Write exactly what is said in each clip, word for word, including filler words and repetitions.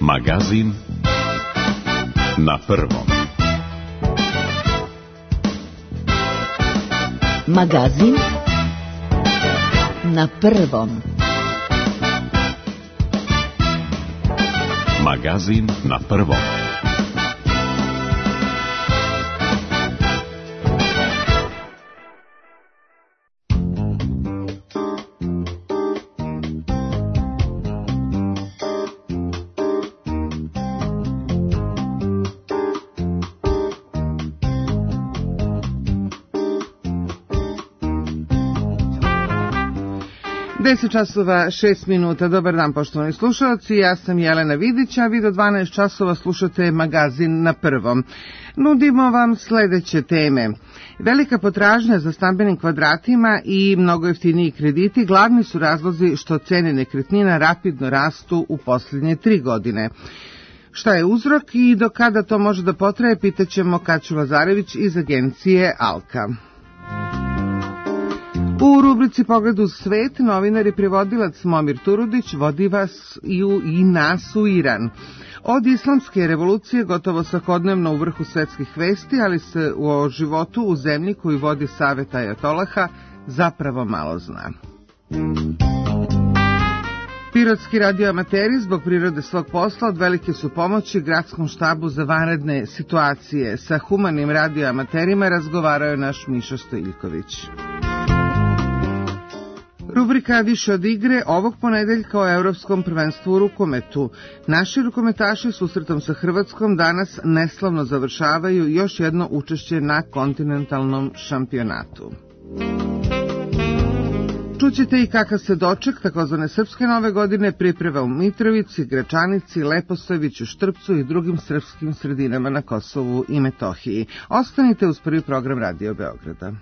Magazin na prvom. Magazin na prvom. Magazin na prvom. deset časova šest minuta. Dobar dan, poštovani slušalci. Ja sam Jelena Vidić, a vi do dvanaest časova slušate Magazin na prvom. Nudimo vam sledeće teme. Velika potražnja za stambenim kvadratima i mnogo jeftiniji krediti glavni su razlozi što cene nekretnina rapidno rastu u posljednje tri godine. Šta je uzrok i do kada to može da potraje, pitaćemo Kaću Lazarević iz agencije Alka. U rubrici Pogled u svet, novinar i prevodilac Momir Turudić vodi vas i, u, i nas u Iran. Od islamske revolucije gotovo svakodnevno u vrhu svetskih vesti, ali se o životu u zemlji koju vodi Savet Ajatolaha zapravo malo zna. Pirotski radioamateri zbog prirode svog posla od velike su pomoći gradskom štabu za vanredne situacije. Sa humanim radioamaterima razgovarao je naš Miša Stojiljković. Rubrika Više od igre ovog ponedeljka o Evropskom prvenstvu u rukometu. Naši rukometaši susretom sa Hrvatskom danas neslavno završavaju još jedno učešće na kontinentalnom šampionatu. Čućete i kakav se doček takozvane Srpske nove godine priprema u Mitrovici, Gračanici, Leposaviću, Štrpcu i drugim srpskim sredinama na Kosovu i Metohiji. Ostanite uz prvi program Radio Beograda.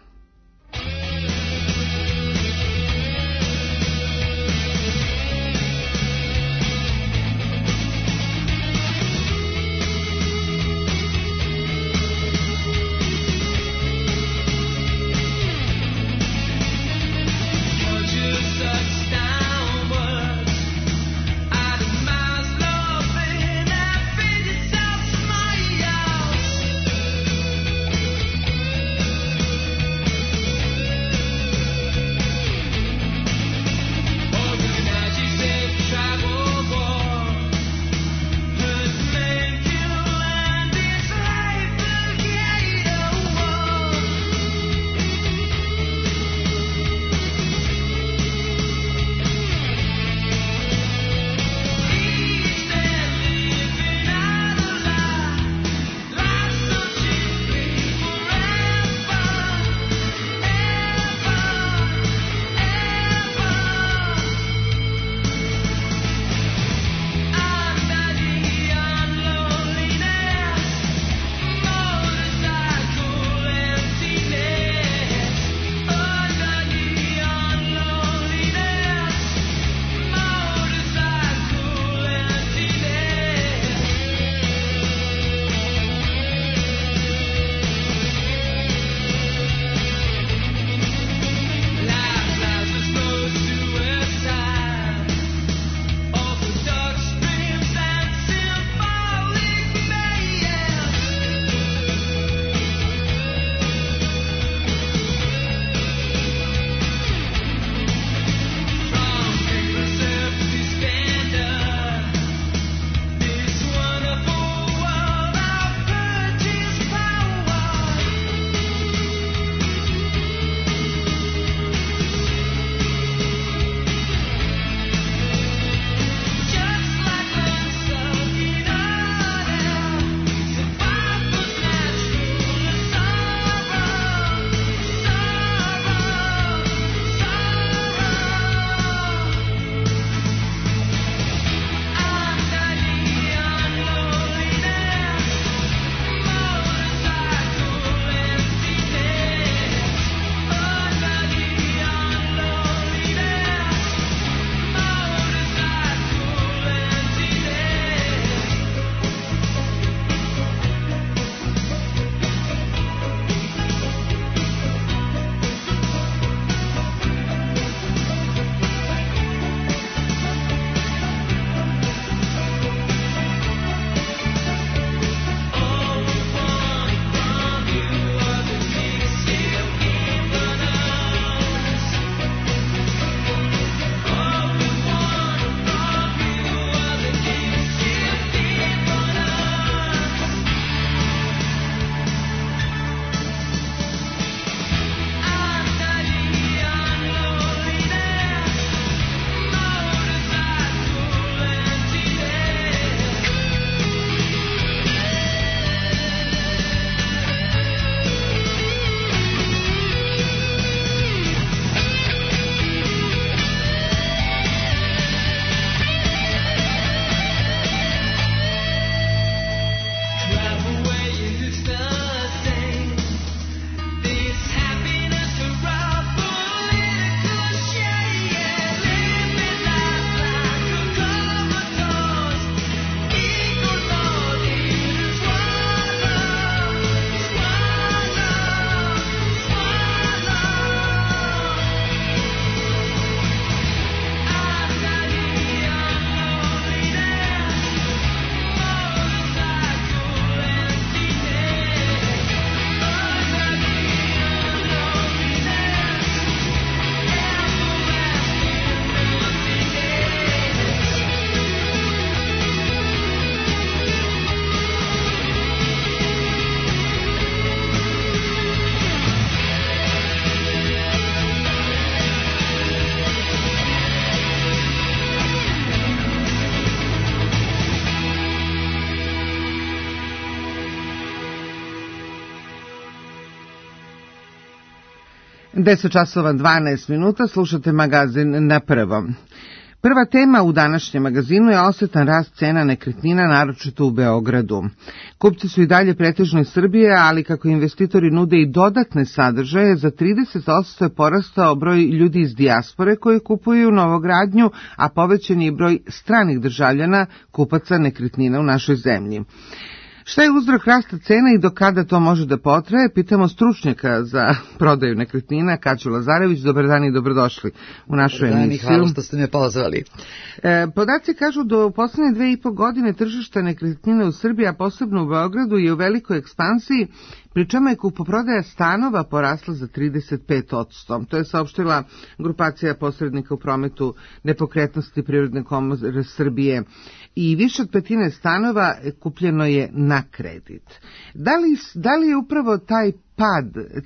deset časova dvanaest minuta, slušate magazin Na prvom. Prva tema u današnjem magazinu je osetan rast cena nekretnina, naročito u Beogradu. Kupci su i dalje pretežno iz Srbije, ali kako investitori nude i dodatne sadržaje, za trideset posto je porastao broj ljudi iz dijaspore koji kupuju novogradnju, a povećan je i broj stranih državljana kupaca nekretnina u našoj zemlji. Šta je uzrok rasta cena i do kada to može da potraje? Pitamo stručnjaka za prodaju nekretnina, Kaću Lazarević. Dobar dan i dobrodošli u našu Dobar dan, emisiju. Hvala što ste me pozvali. E, podaci kažu da u poslednje dve i po godine tržišta nekretnina u Srbiji, a posebno u Beogradu, je u velikoj ekspansiji, pri čemu je kupoprodaja stanova porasla za trideset pet posto. To je saopštila grupacija posrednika u prometu nepokretnosti Privredne komore Srbije. I više od petine stanova kupljeno je na kredit. Da li, da li je upravo taj pad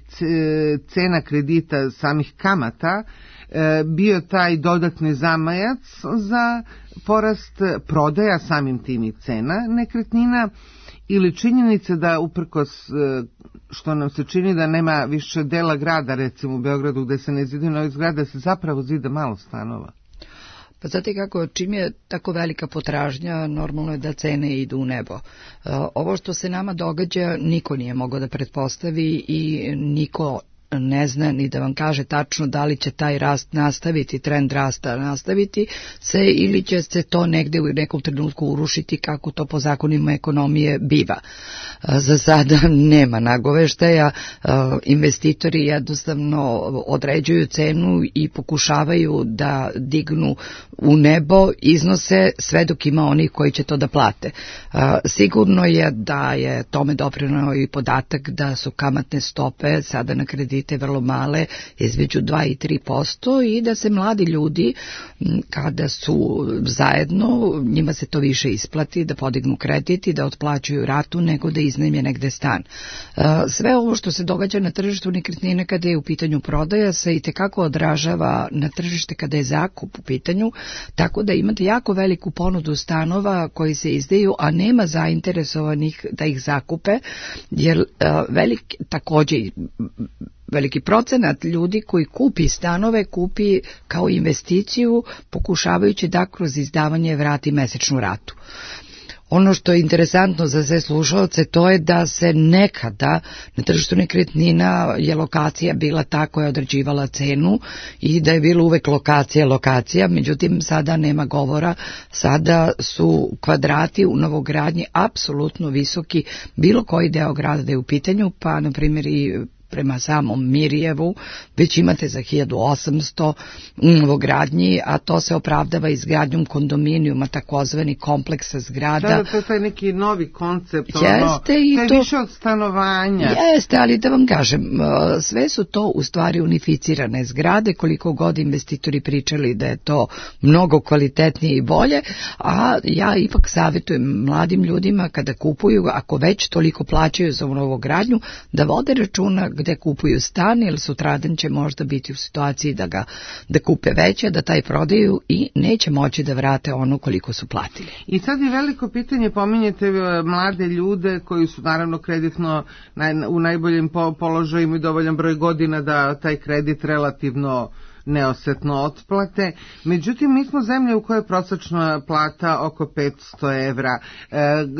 cena kredita, samih kamata, bio taj dodatni zamajac za porast prodaja, samim tim i cena nekretnina, ili činjenica da uprkos što nam se čini da nema više dela grada, recimo u Beogradu, gde se ne zidaju nove zgrade, se zapravo zida malo stanova? Pa znate kako, čim je tako velika potražnja, normalno je da cene idu u nebo. Ovo što se nama događa niko nije mogao da pretpostavi i niko ne zna ni da vam kaže tačno da li će taj rast nastaviti, trend rasta nastaviti se ili će se to negde u nekom trenutku urušiti kako to po zakonima ekonomije biva. Za sada nema nagoveštaja, investitori jednostavno određuju cenu i pokušavaju da dignu u nebo iznose sve dok ima onih koji će to da plate. Sigurno je da je tome doprineo i podatak da su kamatne stope sada na kredite vrlo male, između dva i tri posto, i da se mladi ljudi kada su zajedno, njima se to više isplati da podignu kredit i da otplaćuju ratu nego da iznajme negde stan. Sve ovo što se događa na tržištu nekretnine kada je u pitanju prodaja se i tekako odražava na tržište kada je zakup u pitanju, tako da imate jako veliku ponudu stanova koji se izdaju, a nema zainteresovanih da ih zakupe, jer velik takođe veliki procenat ljudi koji kupi stanove, kupi kao investiciju, pokušavajući da kroz izdavanje vrati mesečnu ratu. Ono što je interesantno za sve slušalce, to je da se nekada na tržištu nekretnina je lokacija bila ta koja je određivala cenu i da je bila uvek lokacija lokacija, međutim sada nema govora, sada su kvadrati u novogradnji apsolutno visoki, bilo koji deo grada da je u pitanju, pa na primjer i prema samom Mirjevu, već imate za hiljadu osamsto u novogradnji, a to se opravdava izgradnjom kondominijuma, takozvani kompleksa zgrada. Da, to je taj neki novi koncept, jeste, ono, to je to... više od stanovanja. Jeste, ali da vam kažem, sve su to u stvari unificirane zgrade, koliko god investitori pričali da je to mnogo kvalitetnije i bolje, a ja ipak savjetujem mladim ljudima kada kupuju, ako već toliko plaćaju za novogradnju, da vode računa gde kupuju stan, jer sutradan će možda biti u situaciji da ga da kupe veće, da taj prodaju i neće moći da vrate ono koliko su platili. I sad je veliko pitanje, pominjete mlade ljude koji su naravno kreditno u najboljem položaju, imaju dovoljan broj godina da taj kredit relativno neosetno otplate. Međutim, mi smo zemlja u kojoj je prosječna plata oko petsto evra. E,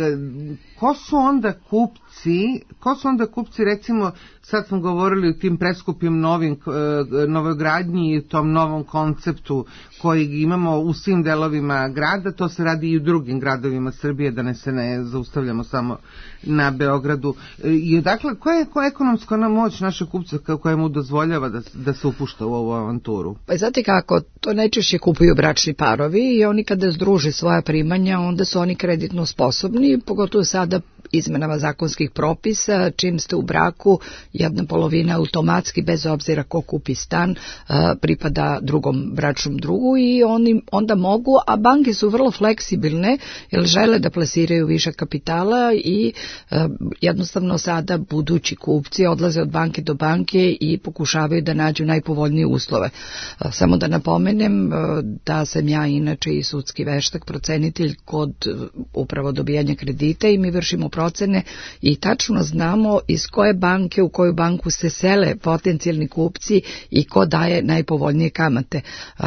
ko su onda kupci, ko su onda kupci, recimo, sad smo govorili o tim preskupim novim, novogradnji i tom novom konceptu koji imamo u svim delovima grada, to se radi i u drugim gradovima Srbije, da ne se ne zaustavljamo samo na Beogradu. I odakle, koja je, koja je ekonomska moć naše kupce koja mu dozvoljava da, da se upušta u ovu avanturu? Pa znate kako, to najčešće kupuju bračni parovi i oni kada združe svoja primanja, onda su oni kreditno sposobni, pogotovo sada izmenama zakonskih propisa, čim ste u braku, jedna polovina automatski, bez obzira ko kupi stan, pripada drugom bračnom drugu i oni onda mogu, a banke su vrlo fleksibilne, jer žele da plasiraju višak kapitala i jednostavno sada budući kupci odlaze od banke do banke i pokušavaju da nađu najpovoljnije uslove. Samo da napomenem da sam ja inače i sudski veštak, procenitelj kod upravo dobijanja kredita i mi vršimo procenu procene i tačno znamo iz koje banke u koju banku se sele potencijalni kupci i ko daje najpovoljnije kamate.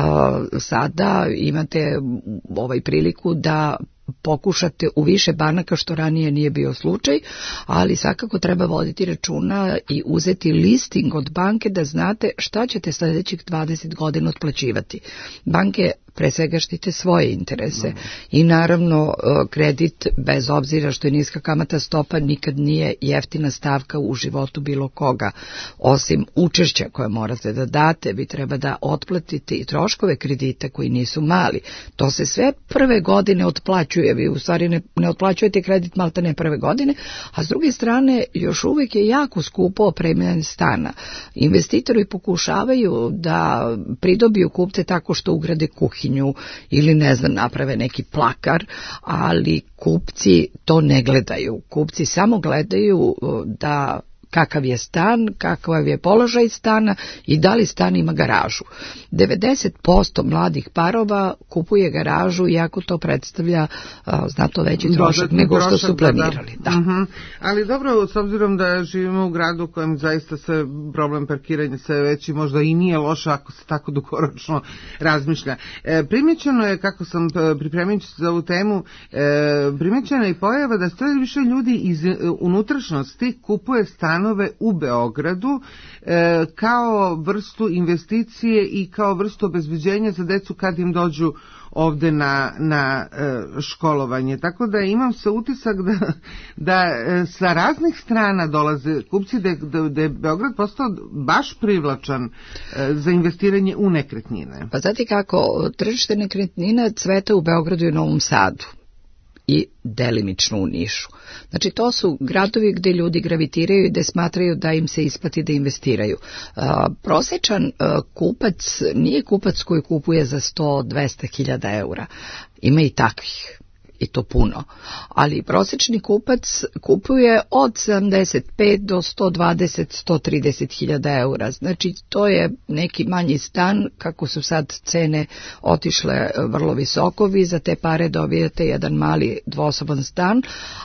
Sada imate ovaj priliku da pokušate u više banaka, što ranije nije bio slučaj, ali svakako treba voditi računa i uzeti listing od banke da znate šta ćete sljedećih dvadeset godina otplaćivati. Banke pre svega štite svoje interese i naravno kredit, bez obzira što je niska kamatna stopa, nikad nije jeftina stavka u životu bilo koga. Osim učešća koje morate da date, vi treba da otplatite i troškove kredita koji nisu mali. To se sve prve godine otplaćuje, vi u stvari ne, ne otplaćujete kredit malta ne prve godine, a s druge strane još uvijek je jako skupo opremljen stana. Investitori pokušavaju da pridobiju kupce tako što ugrade kuhinju ili ne znam, naprave neki plakar, ali kupci to ne gledaju. Kupci samo gledaju da kakav je stan, kakav je položaj stana i da li stan ima garažu. devedeset posto mladih parova kupuje garažu, iako to predstavlja a, znatno veći trošak nego što su planirali. Da. Da. Uh-huh. Ali dobro, s obzirom da živimo u gradu u kojem zaista se problem parkiranja sve veći, možda i nije loše ako se tako dugoročno razmišlja. E, primjećeno je, kako sam pripremajući za ovu temu, e, primjećena je i pojava da sve više ljudi iz unutrašnjosti kupuje stan u Beogradu e, kao vrstu investicije i kao vrstu obezbeđenja za decu kad im dođu ovde na, na e, školovanje. Tako da imam se utisak da, da e, sa raznih strana dolaze kupci, da, da, da je Beograd postao baš privlačan e, za investiranje u nekretnine. Pa znate kako, tržište nekretnina cveta u Beogradu i Novom Sadu i delimično u Nišu. Znači to su gradovi gdje ljudi gravitiraju i gdje smatraju da im se isplati da investiraju. Uh, prosječan uh, kupac nije kupac koji kupuje za sto do dvesta hiljada eura. Ima i takvih. I to puno. Ali prosječni kupac kupuje od sedamdeset pet do sto dvadeset do sto trideset hiljada eura. Znači to je neki manji stan, kako su sad cene otišle vrlo visoko, vi za te pare dobijete jedan mali dvosoban stan,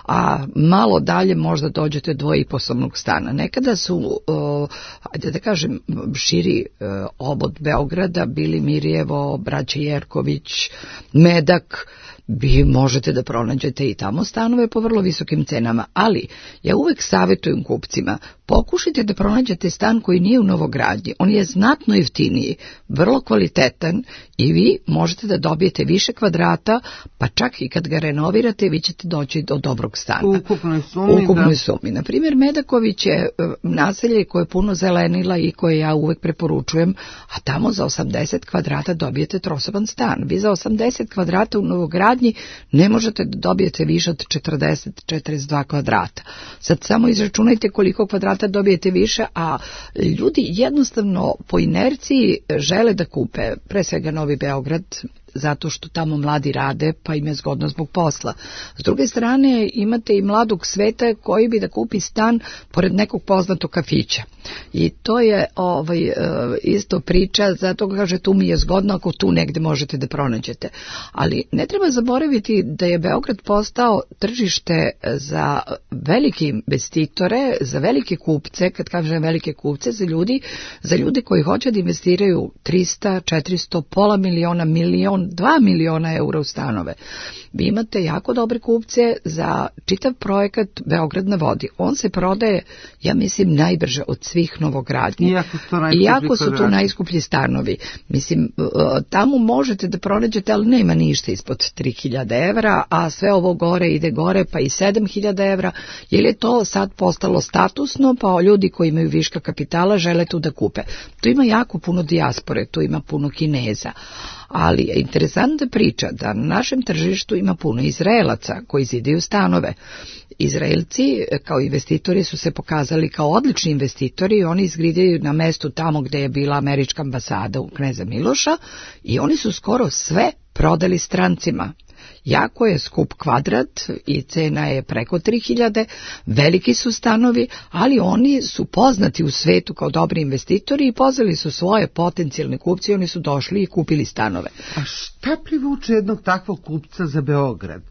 a malo dalje možda dođete dvoiposobnog stana. Nekada su, uh, ajde da kažem, širi uh, obod Beograda bili Mirjevo, braća Jerković, Medak. Vi možete da pronađete i tamo stanove po vrlo visokim cenama, ali ja uvek savjetujem kupcima, pokušajte da pronađete stan koji nije u novogradnji, on je znatno jeftiniji, vrlo kvalitetan i vi možete da dobijete više kvadrata, pa čak i kad ga renovirate vi ćete doći do dobrog stana. U ukupnoj sumi. U ukupnoj sumi. Naprimjer, Medaković je naselje koje je puno zelenila i koje ja uvek preporučujem, a tamo za osamdeset kvadrata dobijete trosoban stan. Vi za osamdeset kvadrata u novogradnji ne možete da dobijete više od četrdeset do četrdeset dva kvadrata. Sad samo izračunajte koliko kvadrata dobijete više, a ljudi jednostavno po inerciji žele da kupe pre svega Novi Beograd, zato što tamo mladi rade, pa im je zgodno zbog posla. S druge strane, imate i mladog sveta koji bi da kupi stan pored nekog poznatog kafića. I to je ovaj, isto priča, zato kaže tu mi je zgodno ako tu negde možete da pronađete. Ali ne treba zaboraviti da je Beograd postao tržište za velike investitore, za velike kupce, kad kažem velike kupce, za ljudi, za ljude koji hoće da investiraju trista, četiristo, pola miliona, milion, dva miliona eura u stanove. Vi imate jako dobre kupce za čitav projekat Beograd na vodi. On se prodaje, ja mislim, najbrže od svih novogradnji. Iako, Iako su tu najskuplji stanovi. Mislim, tamo možete da pronađete, ali nema ništa ispod tri hiljade evra, a sve ovo gore ide gore, pa i sedam hiljada evra, jer je to sad postalo statusno, pa ljudi koji imaju viška kapitala žele tu da kupe. Tu ima jako puno dijaspore, tu ima puno Kineza. Ali je interesantna priča da na našem tržištu ima puno Izraelaca koji zidaju stanove. Izraelci kao investitori su se pokazali kao odlični investitori i oni izgradaju na mestu tamo gdje je bila američka ambasada u Kneza Miloša i oni su skoro sve prodali strancima. Jako je skup kvadrat i cena je preko tri hiljade, veliki su stanovi, ali oni su poznati u svetu kao dobri investitori i pozvali su svoje potencijalne kupce i oni su došli i kupili stanove. A šta privuče jednog takvog kupca za Beograd?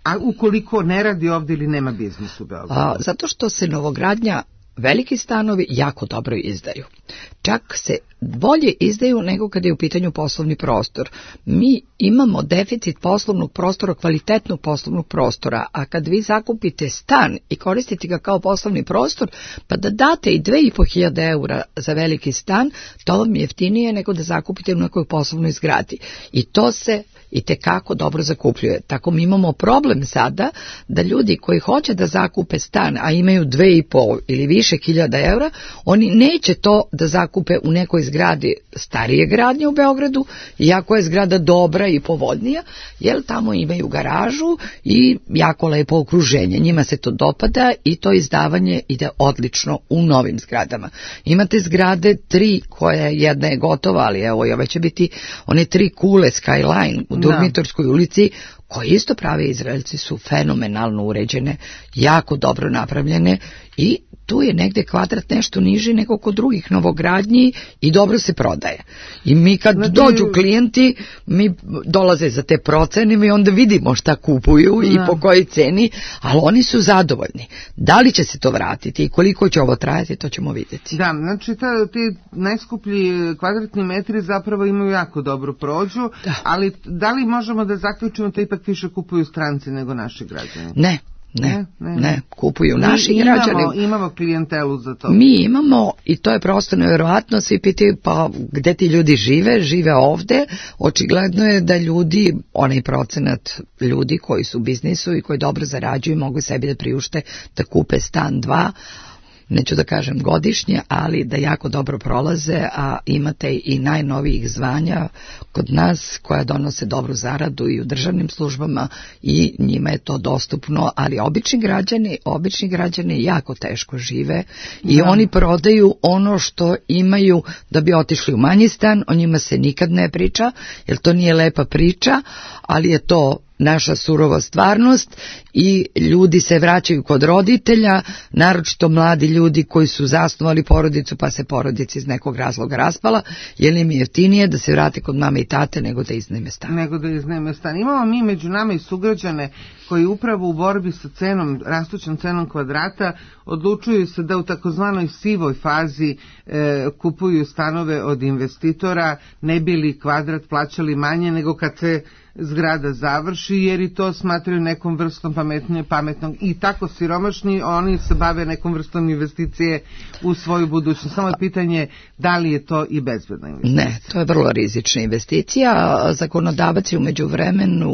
a ukoliko ne radi ovde ili nema biznis u Beogradu? A, zato što se novogradnja, veliki stanovi jako dobro izdaju. Čak se bolje izdaju nego kada je u pitanju poslovni prostor. Mi imamo deficit poslovnog prostora, kvalitetnog poslovnog prostora, a kad vi zakupite stan i koristite ga kao poslovni prostor, pa da date i dve i po hiljade eura za veliki stan, to vam je jeftinije nego da zakupite u nekoj poslovnoj zgradi. I to se i tekako dobro zakupljuje. Tako mi imamo problem sada da ljudi koji hoće da zakupe stan, a imaju dve i po ili više hiljada eura, oni neće to da zakupe u nekoj zgradi starije gradnje u Beogradu, iako je zgrada dobra i povoljnija, jer tamo imaju garažu i jako lepo okruženje. Njima se to dopada i to izdavanje ide odlično u novim zgradama. Imate zgrade tri, koja jedna je gotova, ali evo i ove će biti one tri kule Skyline u Durmitorskoj ulici, koje isto prave Izraelci, su fenomenalno uređene, jako dobro napravljene i tu je negde kvadrat nešto niži nego kod drugih novogradnji i dobro se prodaje. I mi kad znači, dođu klijenti, mi dolaze za te procene i onda vidimo šta kupuju da. I po kojoj ceni, ali oni su zadovoljni. Da li će se to vratiti i koliko će ovo trajati, to ćemo vidjeti. Da, znači ta, ti najskuplji kvadratni metri zapravo imaju jako dobru prođu, da. Ali da li možemo da zaključimo da ipak više kupuju stranci nego naši građani? Ne. Ne, ne, ne, kupuju naši mi građani. Imamo, imamo klijentelu za to. Mi imamo, i to je prosto nevjerojatno, svi pitaju pa gde ti ljudi žive, žive ovde. Očigledno je da ljudi, onaj procenat ljudi koji su u biznisu i koji dobro zarađuju, mogu sebi da priušte da kupe stan dva, neću da kažem godišnje, ali da jako dobro prolaze, a imate i najnovijih zvanja kod nas koja donose dobru zaradu i u državnim službama i njima je to dostupno, ali obični građani, obični građani jako teško žive i da. Oni prodaju ono što imaju da bi otišli u manji stan, o njima se nikad ne priča, jer to nije lepa priča, ali je to naša surova stvarnost i ljudi se vraćaju kod roditelja, naročito mladi ljudi koji su zasnovali porodicu pa se porodica iz nekog razloga raspala, jer im je jeftinije da se vrate kod mame i tate nego da iznajme stan. Nego da iznajme stan. Imamo mi među nama i sugrađane koji upravo u borbi sa cenom, rastućom cenom kvadrata, odlučuju se da u takozvanoj sivoj fazi e, kupuju stanove od investitora, ne bi li kvadrat plaćali manje nego kad se zgrada završi, jer i to smatraju nekom vrstom pametnije, pametnog i tako siromašni, oni se bave nekom vrstom investicije u svoju budućnost. Samo je pitanje da li je to i bezbedna investicija. Ne, to je vrlo rizična investicija. Zakonodavac je u međuvremenu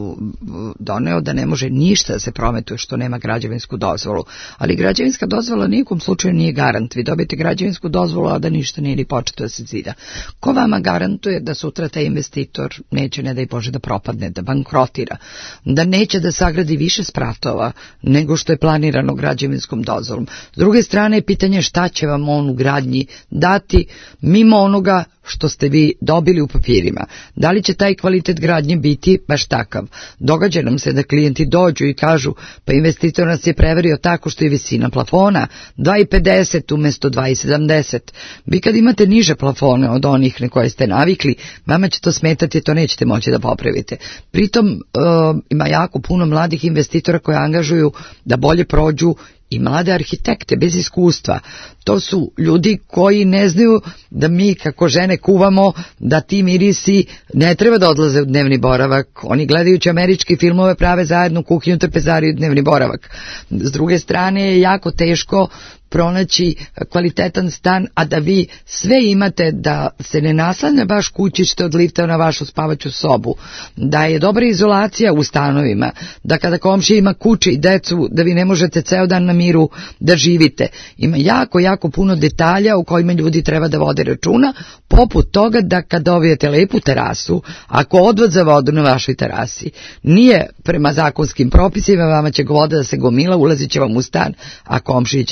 doneo da ne može ništa da se prometuje što nema građevinsku dozvolu. Ali građevinska dozvola nijekom slučaju nije garant. Vi dobijete građevinsku dozvolu, a da ništa nije ni početo da se zida. Ko vama garantuje da sutra taj investitor neće, ne daj Bože, da propadne, da bankrotira, da neće da sagradi više spratova nego što je planirano građevinskom dozvolom. S druge strane je pitanje šta će vam on u gradnji dati mimo onoga što ste vi dobili u papirima. Da li će taj kvalitet gradnje biti baš takav? Događa nam se da klijenti dođu i kažu pa investitor nas je preverio tako što je visina plafona dva i pedeset umjesto dva i sedamdeset. Vi kad imate niže plafone od onih na koje ste navikli, vama će to smetati, to nećete moći da popravite. Pritom uh, ima jako puno mladih investitora koje angažuju da bolje prođu i mlade arhitekte bez iskustva. To su ljudi koji ne znaju da mi kako žene kuvamo, da ti mirisi ne treba da odlaze u dnevni boravak. Oni gledajući američke filmove prave zajedno kuhinju, trpezariju i dnevni boravak. S druge strane je jako teško pronaći kvalitetan stan, a da vi sve imate, da se ne naslanja baš kućište od lifta na vašu spavaću sobu, da je dobra izolacija u stanovima, da kada komšija ima kuće i decu, da vi ne možete ceo dan na miru da živite. Ima jako, jako puno detalja u kojima ljudi treba da vode računa, poput toga da kad dobijete lepu terasu, ako odvod za vodu na vašoj terasi nije prema zakonskim propisima, vama će voda da se gomila, ulazit će vam u stan, a komšiji ćete praviti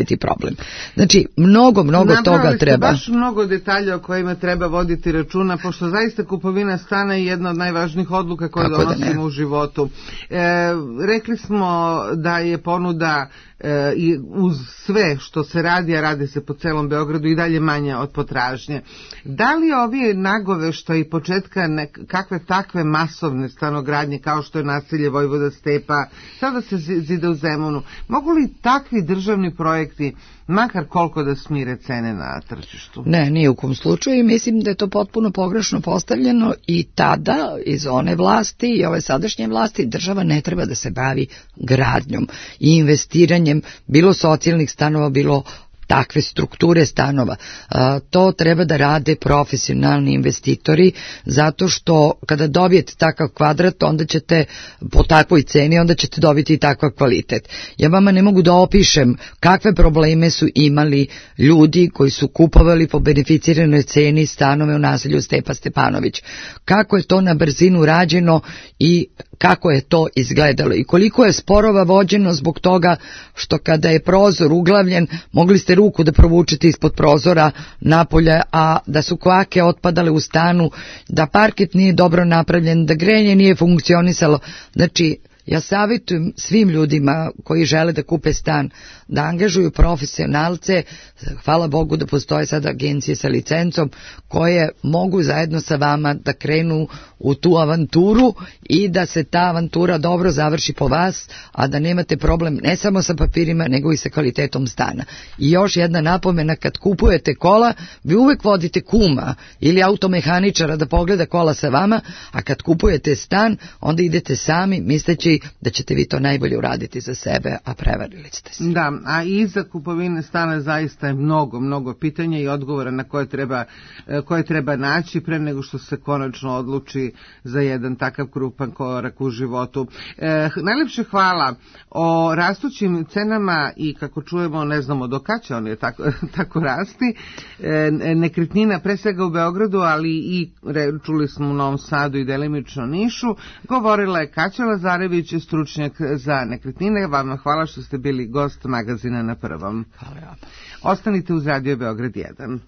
rešiti problem. Znači, mnogo, mnogo Napravili toga ste treba. baš mnogo detalja o kojima treba voditi računa, pošto zaista kupovina stana je jedna od najvažnijih odluka koje Kako da donosimo ne. u životu. E, rekli smo da je ponuda e, i uz sve što se radi, a radi se po celom Beogradu, i dalje manja od potražnje. Da li ovi nagoveštaji i početka nek, kakve takve masovne stanogradnje kao što je naselje Vojvoda Stepa, sada se zida u Zemunu, mogu li takvi državni projekti makar koliko da smire cene na tržištu? Ne, ni u kom slučaju, i mislim da je to potpuno pogrešno postavljeno, i tada iz one vlasti i ove sadašnje vlasti država ne treba da se bavi gradnjom i investiranjem bilo socijalnih stanova, bilo takve strukture stanova. A, to treba da rade profesionalni investitori, zato što kada dobijete takav kvadrat, onda ćete po takvoj ceni, onda ćete dobiti i takav kvalitet. Ja vama ne mogu da opišem kakve probleme su imali ljudi koji su kupovali po beneficiranoj ceni stanove u naselju Stepa Stepanović. Kako je to na brzinu rađeno i kako je to izgledalo i koliko je sporova vođeno zbog toga što kada je prozor uglavljen, mogli ste ruku da provučete ispod prozora napolje, a da su kvake otpadale u stanu, da parket nije dobro napravljen, da grejanje nije funkcionisalo. Znači, ja savjetujem svim ljudima koji žele da kupe stan da angažuju profesionalce. Hvala Bogu da postoje sad agencije sa licencom koje mogu zajedno sa vama da krenu u tu avanturu i da se ta avantura dobro završi po vas, a da nemate problem ne samo sa papirima nego i sa kvalitetom stana. I još jedna napomena, kad kupujete kola, vi uvek vodite kuma ili automehaničara da pogleda kola sa vama, a kad kupujete stan, onda idete sami misleći da ćete vi to najbolje uraditi za sebe, a prevarili ste se. Da, a iza kupovine stana zaista je mnogo, mnogo pitanja i odgovora na koje treba, koje treba naći pre nego što se konačno odluči za jedan takav krupan korak u životu. E, najlepše hvala. O rastućim cenama i kako čujemo, ne znamo do kad će one tako, tako rasti, e, nekretnina pre svega u Beogradu, ali i čuli smo u Novom Sadu i delimično Nišu, govorila je Kaća Lazarević, stručnjak za nekretnine. Vama hvala što ste bili gost magazina Na prvom. Hvala vam. Ostanite uz Radio Beograd jedan.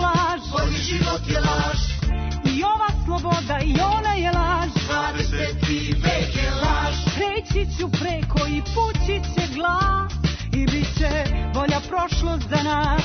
Život je laž i ova sloboda i ona je laž. dvadeset i vek je laž. Preći ću preko i pući će glas i bit će bolja prošlost za nas.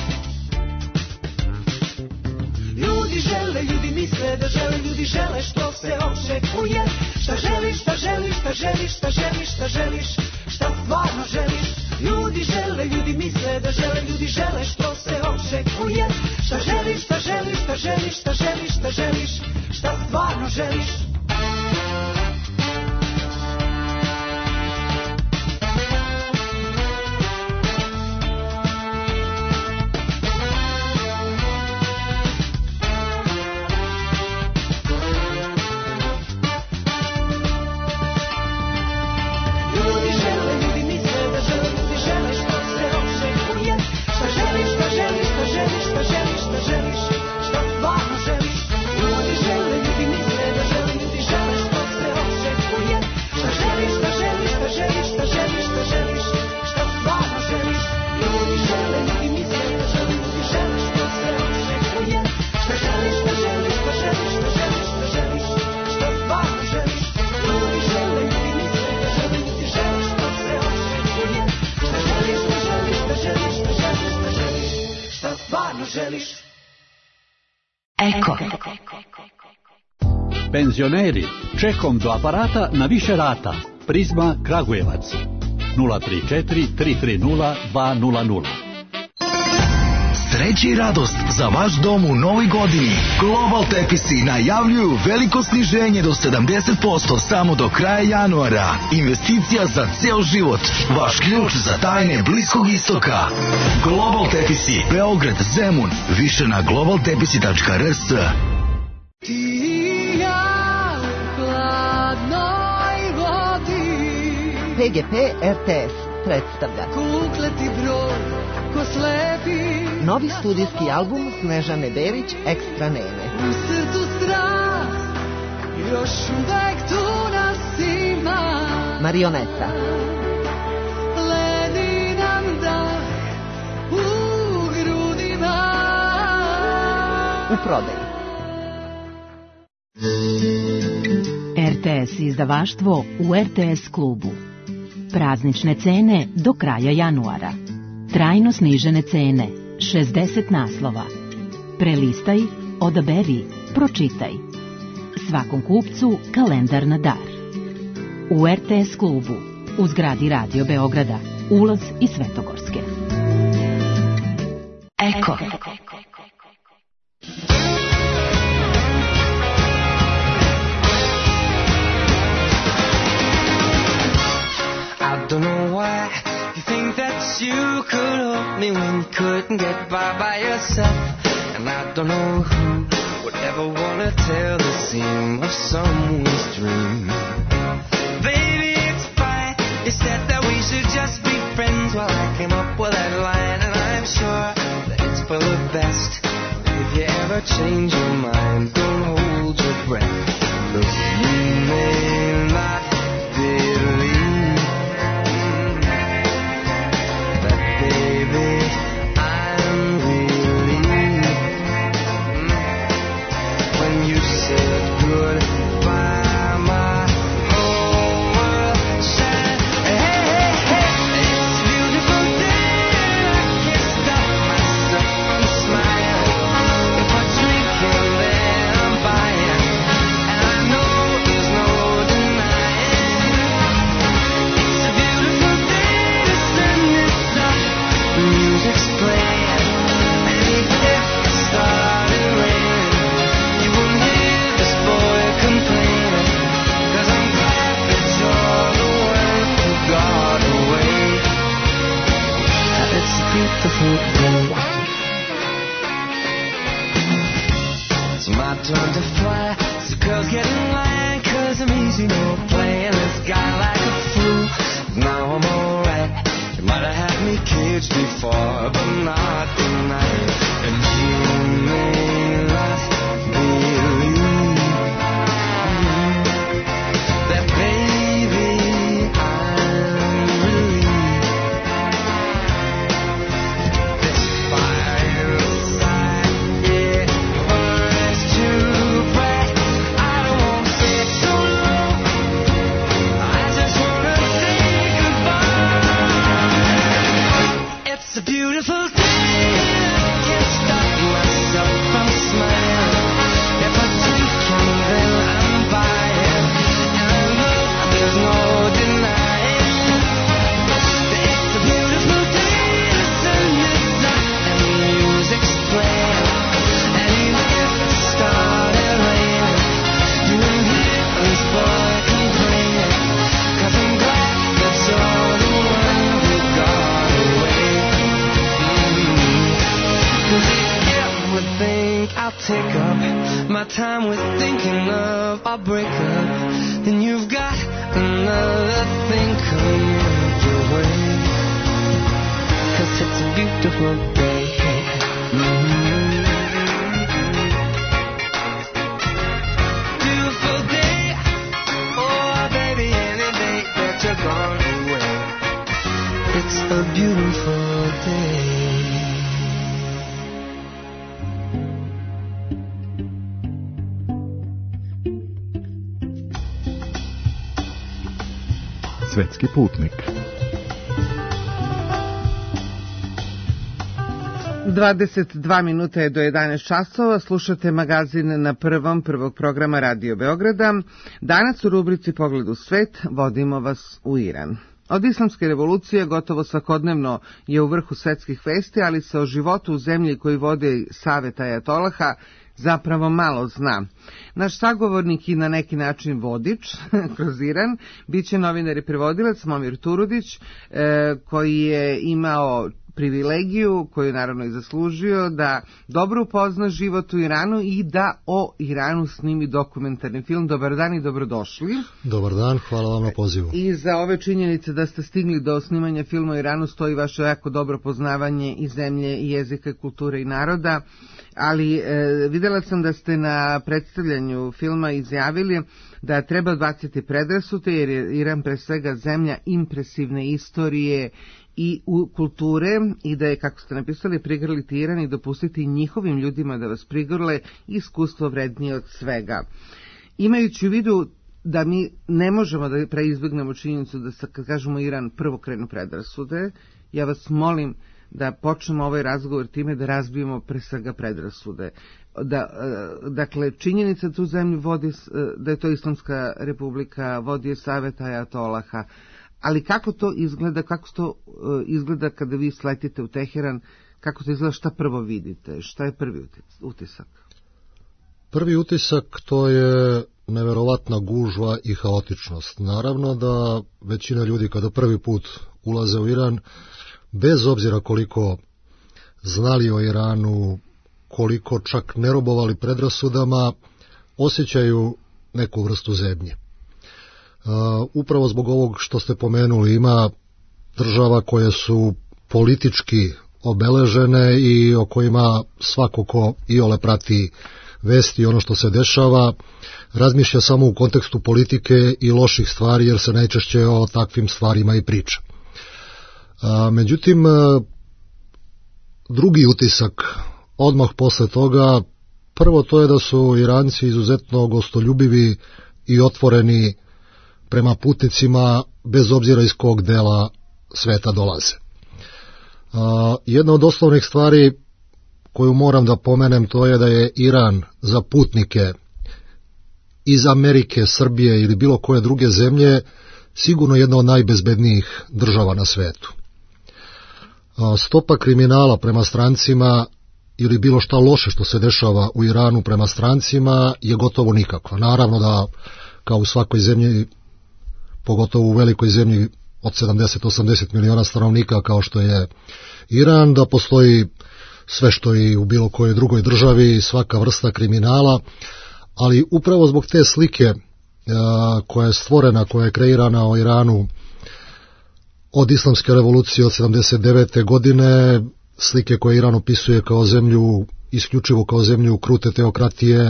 Ljudi žele, ljudi misle da žele, ljudi žele što se očekuje. Šta želiš, šta želiš, šta želiš, šta želiš, šta želiš, šta stvarno želiš. Ljudi žele, ljudi misle da žele, ljudi žele što se očekuje. Šta želiš, šta želiš, šta želiš, šta želiš, šta želiš, šta stvarno želiš. Eko. Penzioneri, čekom do aparata na više rata. Prizma Kragujevac. nula tri četiri tri tri nula dva nula nula. Sreće i radost za vaš dom u novoj godini. Global Tepisi najavljuju veliko sniženje do sedamdeset posto samo do kraja januara. Investicija za ceo život. Vaš ključ za tajne Bliskog istoka. Global Tepisi, Beograd, Zemun. Više na global tepisi tačka r s. Ti i ja u hladnoj vodi. P G P R T S predstavlja Kukleti brod ko slepi. Novi studijski album Snežane Berić, Ekstra Neme. U srcu strast, još uvek tu nas ima. Marioneta. Ledi nam dah u grudima. U prodaju. R T S izdavaštvo u R T S klubu. Praznične cene do kraja januara. Trajno snižene cene. šezdeset naslova. Prelistaj, odaberi, pročitaj. Svakom kupcu kalendar na dar. U R T S klubu, u zgradi Radio Beograda, ulaz iz Svetogorske. Eko. I don't know why you think that you could help me when you couldn't get by by yourself. And I don't know who would ever want to tell the seam of someone's dream. Baby, it's fine. You said that we should just be friends. Well, I came up with that line, and I'm sure that it's for the best. If you ever change your mind, don't hold your breath. 'Cause you may not believe it's my turn to fly. So girls get in line, 'cause I'm easy, no playing this guy like a fool. Now I'm alright. You might have had me caged before, but not tonight. And you may not believe that, baby, I'm relieved. This fire inside, yeah, burns too bright. I don't want to stay so long. It's a beautiful day. I can't stop myself from smiling. If I take him, then I'm buying. And I know there's no denying that it's a beautiful day. The sun is up and the music's playing. And even if it started raining, you won't hear this boy complaining. 'Cause I'm glad that's all the one who got away. Mm-hmm. 'Cause if you would think I'll take up my time with thinking of our breakup, then you've got another thing coming your way. 'Cause it's a beautiful day. Mm-hmm. Beautiful day. Oh, baby, any day that you're gone away. It's a beautiful day. Svetski putnik. dvadeset dva minuta je do jedanaest časova, slušate magazin na prvom prvog programa Radio Beograda. Danas u rubrici Pogled u svet vodimo vas u Iran. Od islamske revolucije gotovo svakodnevno je u vrhu svetskih vesti, ali se o životu u zemlji koji vode Savet ajatolaha zapravo malo zna. Naš sagovornik i na neki način vodič kroz Iran biće novinar i prevodilac Momir Turudić, e, koji je imao privilegiju, koju je naravno i zaslužio, da dobro upozna život u Iranu i da o Iranu snimi dokumentarni film. Dobar dan i dobrodošli. Dobar dan, hvala vam na pozivu. I za ove činjenice da ste stigli do snimanja filma o Iranu stoji vaše jako dobro poznavanje i zemlje, i jezika, kulture i naroda, ali e, vidjela sam da ste na predstavljanju filma izjavili da treba odbaciti predrasude, jer je Iran pre svega zemlja impresivne istorije i u kulture, i da je, kako ste napisali, prigrliti Iran i dopustiti njihovim ljudima da vas prigrle, iskustvo vrednije od svega. Imajući u vidu da mi ne možemo da preizbjegnemo činjenicu da, kad kažemo Iran, prvo krenu predrasude, ja vas molim da počnemo ovaj razgovor time da razbijemo pre svega predrasude. Da, dakle, činjenica tu zemlju vodi, da je to Islamska republika, vodi je Savet ajatolaha, ali kako to izgleda, kako to izgleda kada vi sletite u Teheran, kako to izgleda, šta prvo vidite, šta je prvi utisak? Prvi utisak to je neverovatna gužva i haotičnost. Naravno da većina ljudi kada prvi put ulaze u Iran, bez obzira koliko znali o Iranu, koliko čak ne robovali predrasudama, osjećaju neku vrstu zebnje. Uh, upravo zbog ovog što ste pomenuli, ima država koje su politički obeležene i o kojima svako ko iole prati vesti i ono što se dešava, razmišlja samo u kontekstu politike i loših stvari, jer se najčešće o takvim stvarima i priča. Uh, međutim, uh, drugi utisak odmah posle toga, prvo to je da su Iranci izuzetno gostoljubivi i otvoreni prema putnicima, bez obzira iz kog dela sveta dolaze. Uh, jedna od osnovnih stvari koju moram da pomenem, to je da je Iran za putnike iz Amerike, Srbije ili bilo koje druge zemlje sigurno jedna od najbezbednijih država na svetu. Uh, stopa kriminala prema strancima ili bilo šta loše što se dešava u Iranu prema strancima je gotovo nikakva. Naravno da, kao u svakoj zemlji, pogotovo u velikoj zemlji od sedamdeset do osamdeset miliona stanovnika kao što je Iran, da postoji sve što i u bilo kojoj drugoj državi, svaka vrsta kriminala, ali upravo zbog te slike a, koja je stvorena, koja je kreirana o Iranu od islamske revolucije od sedamdeset devete godine, slike koje Iran opisuje kao zemlju, isključivo kao zemlju krute teokratije,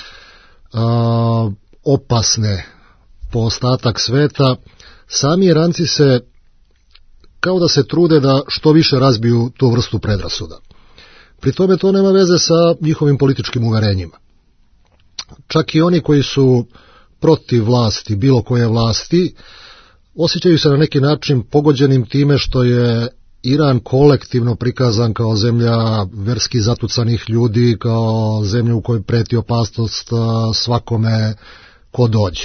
a, opasne po ostatak sveta, sami Iranci se kao da se trude da što više razbiju tu vrstu predrasuda. Pri tome to nema veze sa njihovim političkim uverenjima. Čak i oni koji su protiv vlasti, bilo koje vlasti, osjećaju se na neki način pogođenim time što je Iran kolektivno prikazan kao zemlja verski zatucanih ljudi, kao zemlja u kojoj preti opasnost svakome ko dođe.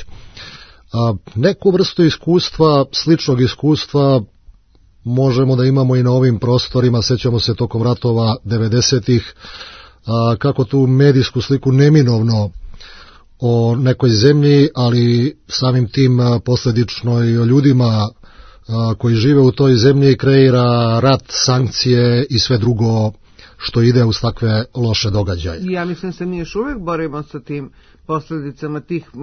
Neku vrstu iskustva, sličnog iskustva možemo da imamo i na ovim prostorima, sećamo se tokom ratova devedesetih, kako tu medijsku sliku neminovno o nekoj zemlji, ali samim tim posledično i o ljudima koji žive u toj zemlji kreira rat, sankcije i sve drugo što ide uz takve loše događaje. Ja mislim se mi još uvijek borimo sa tim posljedicama tih e,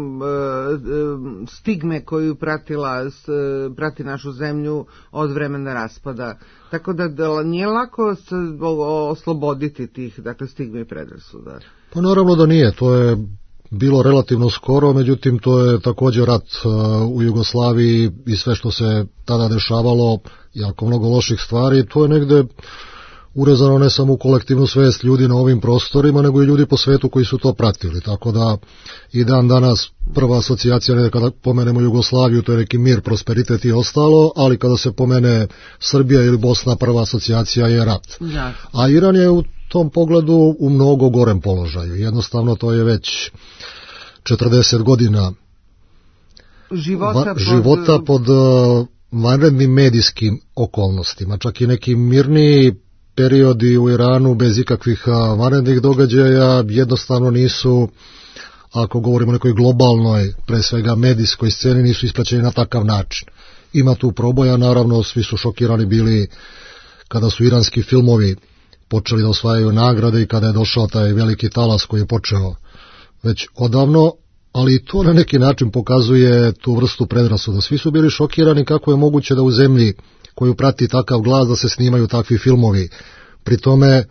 stigme koju pratila, prati našu zemlju od vremena raspada. Tako da, da nije lako se osloboditi tih, dakle, stigme i predrasuda. Pa naravno da nije, to je bilo relativno skoro, međutim to je također rat u Jugoslaviji i sve što se tada dešavalo, jako mnogo loših stvari, to je negde urezano ne samo u kolektivnu svest ljudi na ovim prostorima, nego i ljudi po svetu koji su to pratili, tako da i dan danas prva asocijacija, ne kada pomenemo Jugoslaviju, to je neki mir, prosperitet i ostalo, ali kada se pomene Srbija ili Bosna, prva asocijacija je rat. Ja. A Iran je u tom pogledu u mnogo gorem položaju, jednostavno to je već četrdeset godina života, va, pod... života pod uh, vanrednim medijskim okolnostima, čak i neki mirniji periodi u Iranu bez ikakvih vanrednih događaja jednostavno nisu, ako govorimo o nekoj globalnoj, pre svega medijskoj sceni, nisu ispraćeni na takav način. Ima tu proboja, naravno, svi su šokirani bili kada su iranski filmovi počeli da osvajaju nagrade i kada je došao taj veliki talas koji je počeo već odavno, ali to na neki način pokazuje tu vrstu predrasuda. Svi su bili šokirani kako je moguće da u zemlji koju prati takav glas da se snimaju takvi filmovi. Pri tome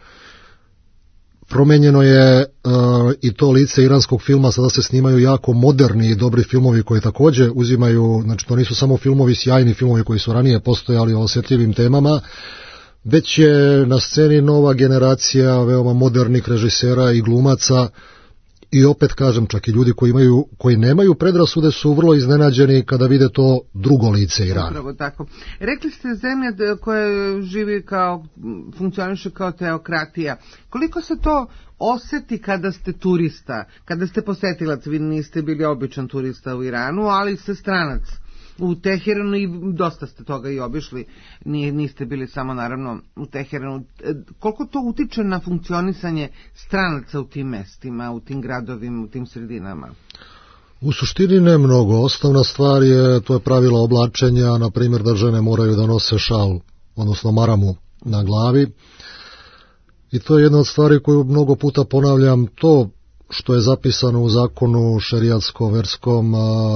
promenjeno je uh, i to lice iranskog filma, sada se snimaju jako moderni i dobri filmovi koji također uzimaju, znači to nisu samo filmovi, sjajni filmovi koji su ranije postojali o osjetljivim temama, već je na sceni nova generacija veoma modernih režisera i glumaca. I opet kažem, čak i ljudi koji imaju, koji nemaju predrasude su vrlo iznenađeni kada vide to drugo lice Irana. Upravo tako. Rekli ste zemlja koja živi kao, funkcioniše kao teokratija. Koliko se to osjeti kada ste turista, kada ste posetilac, vi niste bili običan turista u Iranu, ali ste stranac u Teheranu i dosta ste toga i obišli, Nije, niste bili samo naravno u Teheranu. Koliko to utiče na funkcionisanje stranaca u tim mestima, u tim gradovima, u tim sredinama? U suštini ne mnogo. Osnovna stvar je, to je pravila oblačenja, na primjer da žene moraju da nose šal, odnosno maramu na glavi. I to je jedna od stvari koju mnogo puta ponavljam, to što je zapisano u zakonu šerijatskom-verskom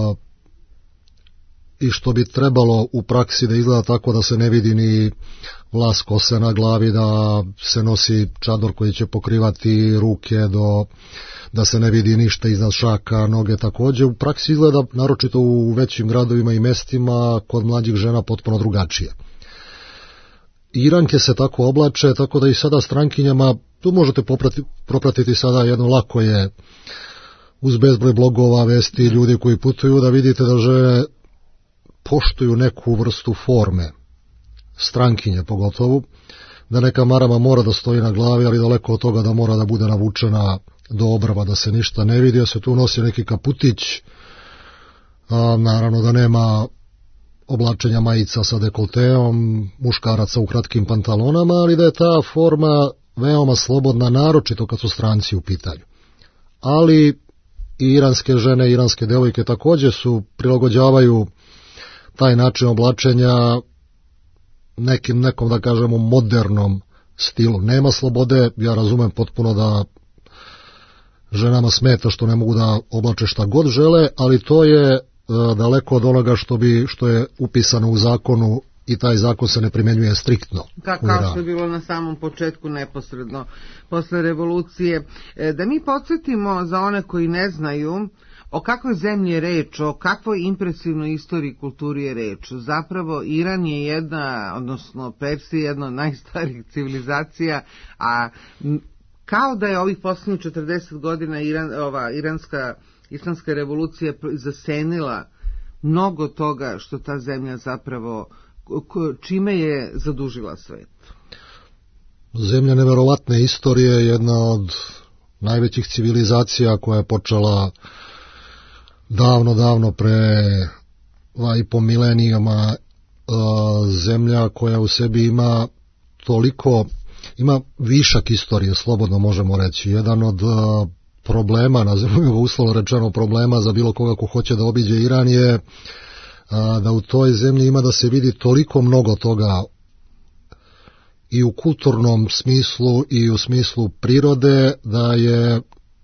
i što bi trebalo u praksi da izgleda tako da se ne vidi ni vlas kose na glavi, da se nosi čador koji će pokrivati ruke, do, da se ne vidi ništa iznad šaka, noge također. U praksi izgleda, naročito u većim gradovima i mestima, kod mlađih žena potpuno drugačije. Iranke se tako oblače, tako da i sada strankinjama, tu možete poprati, propratiti sada jedno lako je, uz bezbroj blogova, vesti, ljudi koji putuju, da vidite da žene poštuju neku vrstu forme, strankinje pogotovo, da neka marama mora da stoji na glavi, ali daleko od toga da mora da bude navučena do obrva, da se ništa ne vidi, da se tu nosi neki kaputić, a, naravno da nema oblačenja majica sa dekolteom, muškaraca u kratkim pantalonama, ali da je ta forma veoma slobodna, naročito kad su stranci u pitanju. Ali i iranske žene, iranske devojke također su prilagođavaju taj način oblačenja nekim, nekom da kažemo modernom stilu. Nema slobode, ja razumem potpuno da ženama smeta što ne mogu da oblače šta god žele, ali to je e, daleko od onoga što bi što je upisano u zakonu i taj zakon se ne primjenjuje striktno. Ka, kao što je bilo na samom početku, neposredno posle revolucije. E, da mi podsjetimo za one koji ne znaju o kakvoj zemlji je reč, o kakvoj impresivnoj istoriji i kulturi je reč. Zapravo Iran je jedna, odnosno Persija, jedna od najstarijih civilizacija, a kao da je ovih posljednjih četrdeset godina Iran, ova iranska islamska revolucija zasenila mnogo toga što ta zemlja zapravo čime je zadužila svet? Zemlja neverovatne istorije je jedna od najvećih civilizacija koja je počela davno, davno pre dva i po milenijama, zemlja koja u sebi ima toliko, ima višak istorije, slobodno možemo reći. Jedan od problema, nazivamo uslovno rečeno problema za bilo koga ko hoće da obiđe Iran je da u toj zemlji ima da se vidi toliko mnogo toga i u kulturnom smislu i u smislu prirode, da je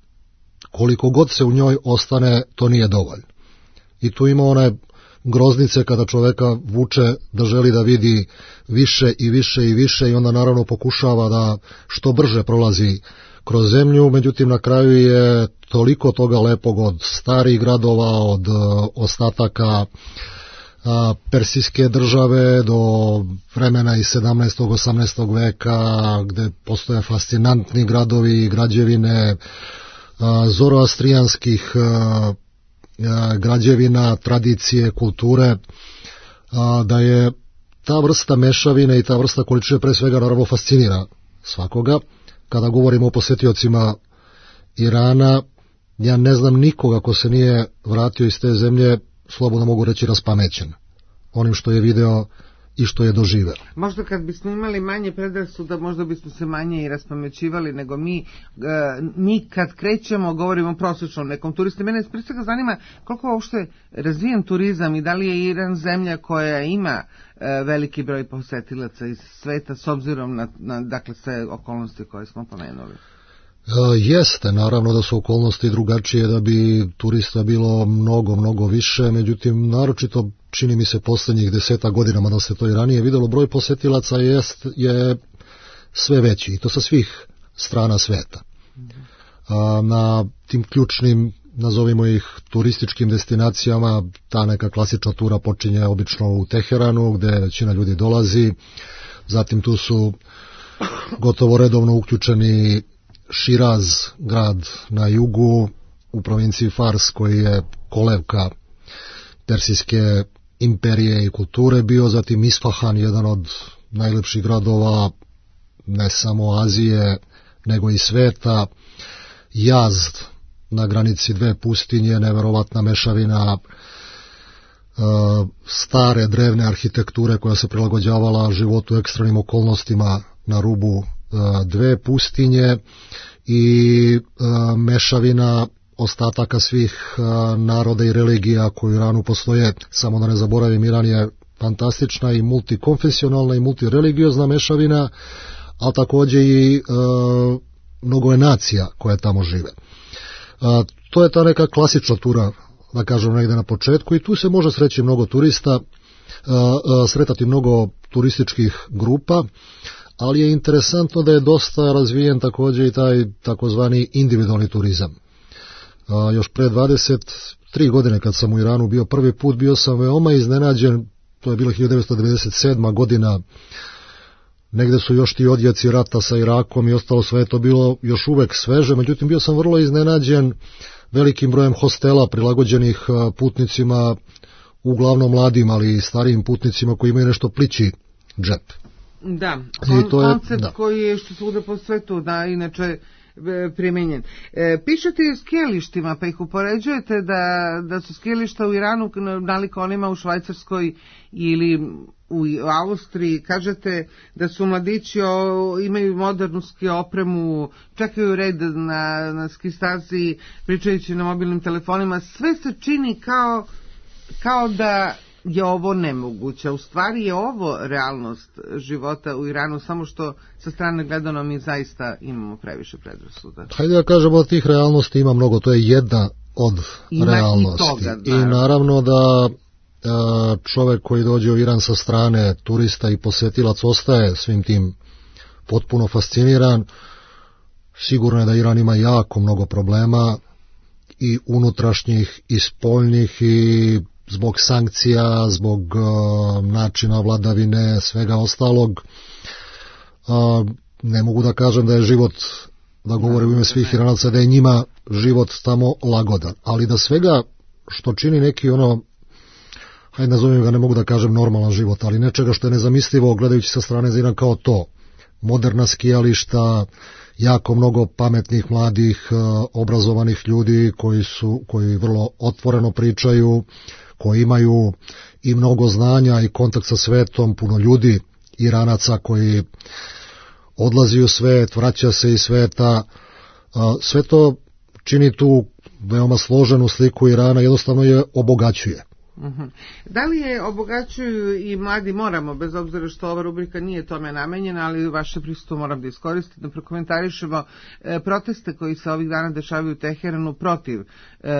koliko god se u njoj ostane, to nije dovoljno. I tu ima one groznice kada čoveka vuče da želi da vidi više i više i više i onda naravno pokušava da što brže prolazi kroz zemlju, međutim na kraju je toliko toga lepog od starih gradova, od ostataka a, persijske države do vremena iz sedamnaestog osamnaestog veka, gde postoje fascinantni gradovi, građevine a, zoroastrijanskih a, a, građevina, tradicije, kulture, a, da je ta vrsta mešavine i ta vrsta količine pre svega naravno fascinira svakoga. Kada govorimo o posetiocima Irana, ja ne znam nikoga ko se nije vratio iz te zemlje, slobodno mogu reći raspamećen onim što je video i što je doživeo. Možda kad bismo imali manje predrasuda, možda bismo se manje i raspamećivali nego mi. E, mi kad krećemo, govorimo o prosječnom nekom turistu. Mene pre svega zanima koliko je uopšte razvijen turizam i da li je Iran zemlja koja ima e, veliki broj posetilaca iz sveta s obzirom na, na dakle, sve okolnosti koje smo pomenuli. E, jeste, naravno da su okolnosti drugačije, da bi turista bilo mnogo, mnogo više, međutim, naročito čini mi se poslednjih deseta godinama, da se to i ranije videlo, broj posetilaca jest, je sve veći i to sa svih strana sveta. A, na tim ključnim, nazovimo ih turističkim destinacijama, ta neka klasična tura počinje obično u Teheranu, gde većina ljudi dolazi, zatim tu su gotovo redovno uključeni Širaz, grad na jugu, u provinciji Fars, koji je kolevka persijske imperije i kulture bio, zatim Isfahan, jedan od najlepših gradova ne samo Azije, nego i sveta, Yazd na granici dve pustinje, neverovatna mešavina e, stare drevne arhitekture koja se prilagođavala životu u ekstremnim okolnostima na rubu e, dve pustinje i e, mešavina ostataka svih a, naroda i religija koji u Iranu postoje. Samo da ne zaboravim, Iran je fantastična i multikonfesionalna i multireligiozna mešavina, ali takođe i a, mnogo je nacija koje tamo žive. A, to je ta neka klasična tura, da kažem, negde na početku, i tu se može sreći mnogo turista, a, a, sretati mnogo turističkih grupa, ali je interesantno da je dosta razvijen takođe i taj takozvani individualni turizam. A, još pre dvadeset tri godine kad sam u Iranu bio prvi put, bio sam veoma iznenađen, to je bilo hiljadu devetsto devedeset sedma godina, negde su još ti odjeci rata sa Irakom i ostalo, sve to bilo još uvek sveže, međutim bio sam vrlo iznenađen velikim brojem hostela prilagođenih putnicima, uglavnom mladim, ali i starijim putnicima koji imaju nešto plići džep. Da, kon, to je, koncept da. Koji je što svuda po svetu, da, inače primenjen. E, pišete i o skijalištima, pa ih upoređujete da, da su skijališta u Iranu nalika onima u Švajcarskoj ili u Austriji. Kažete da su mladići o, imaju modernu ski opremu, čekaju red na, na ski stazi, pričajući na mobilnim telefonima. Sve se čini kao, kao da je ovo nemoguće. U stvari je ovo realnost života u Iranu, samo što sa strane gledano mi zaista imamo previše predrasuda. Hajde da kažemo da tih realnosti ima mnogo, to je jedna od ima realnosti. I, toga, I naravno da čovek koji dođe u Iran sa strane, turista i posetilac, ostaje svim tim potpuno fasciniran. Sigurno je da Iran ima jako mnogo problema, i unutrašnjih i spoljnih, i zbog sankcija, zbog uh, načina vladavine, svega ostalog. Uh, ne mogu da kažem da je život, da govorim u ime svih Iranaca, da je njima život tamo lagodan, ali da svega što čini neki ono hajde nazovem ga, ne mogu da kažem normalan život, ali nečega što je nezamislivo gledajući sa strane za Iran kao to. Moderna skijališta, jako mnogo pametnih, mladih, obrazovanih ljudi koji su, koji vrlo otvoreno pričaju, koji imaju i mnogo znanja i kontakt sa svetom, puno ljudi, Iranaca koji odlazi u svet, vraća se iz sveta. Sve to čini tu veoma složenu sliku Irana, jednostavno je obogaćuje. Uh-huh. Da li je obogaćuju i mladi, moramo, bez obzira što ova rubrika nije tome namenjena, ali vaše prisustvo moram da iskoristim, da prokomentarišemo e, proteste koji se ovih dana dešavaju u Teheranu protiv e,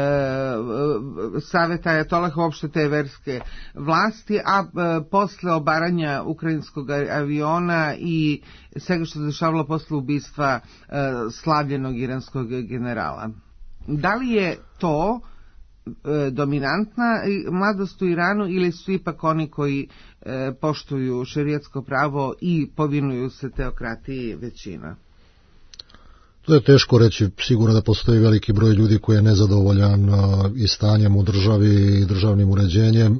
saveta ajatolaha, uopšte te verske vlasti, a e, posle obaranja ukrajinskog aviona i svega što se dešavalo posle ubistva e, slavljenog iranskog generala. Da li je to dominantna mladost u Iranu ili su ipak oni koji e, poštuju šerijatsko pravo i povinuju se teokratiji većina? To je teško reći, sigurno da postoji veliki broj ljudi koji je nezadovoljan i stanjem u državi i državnim uređenjem.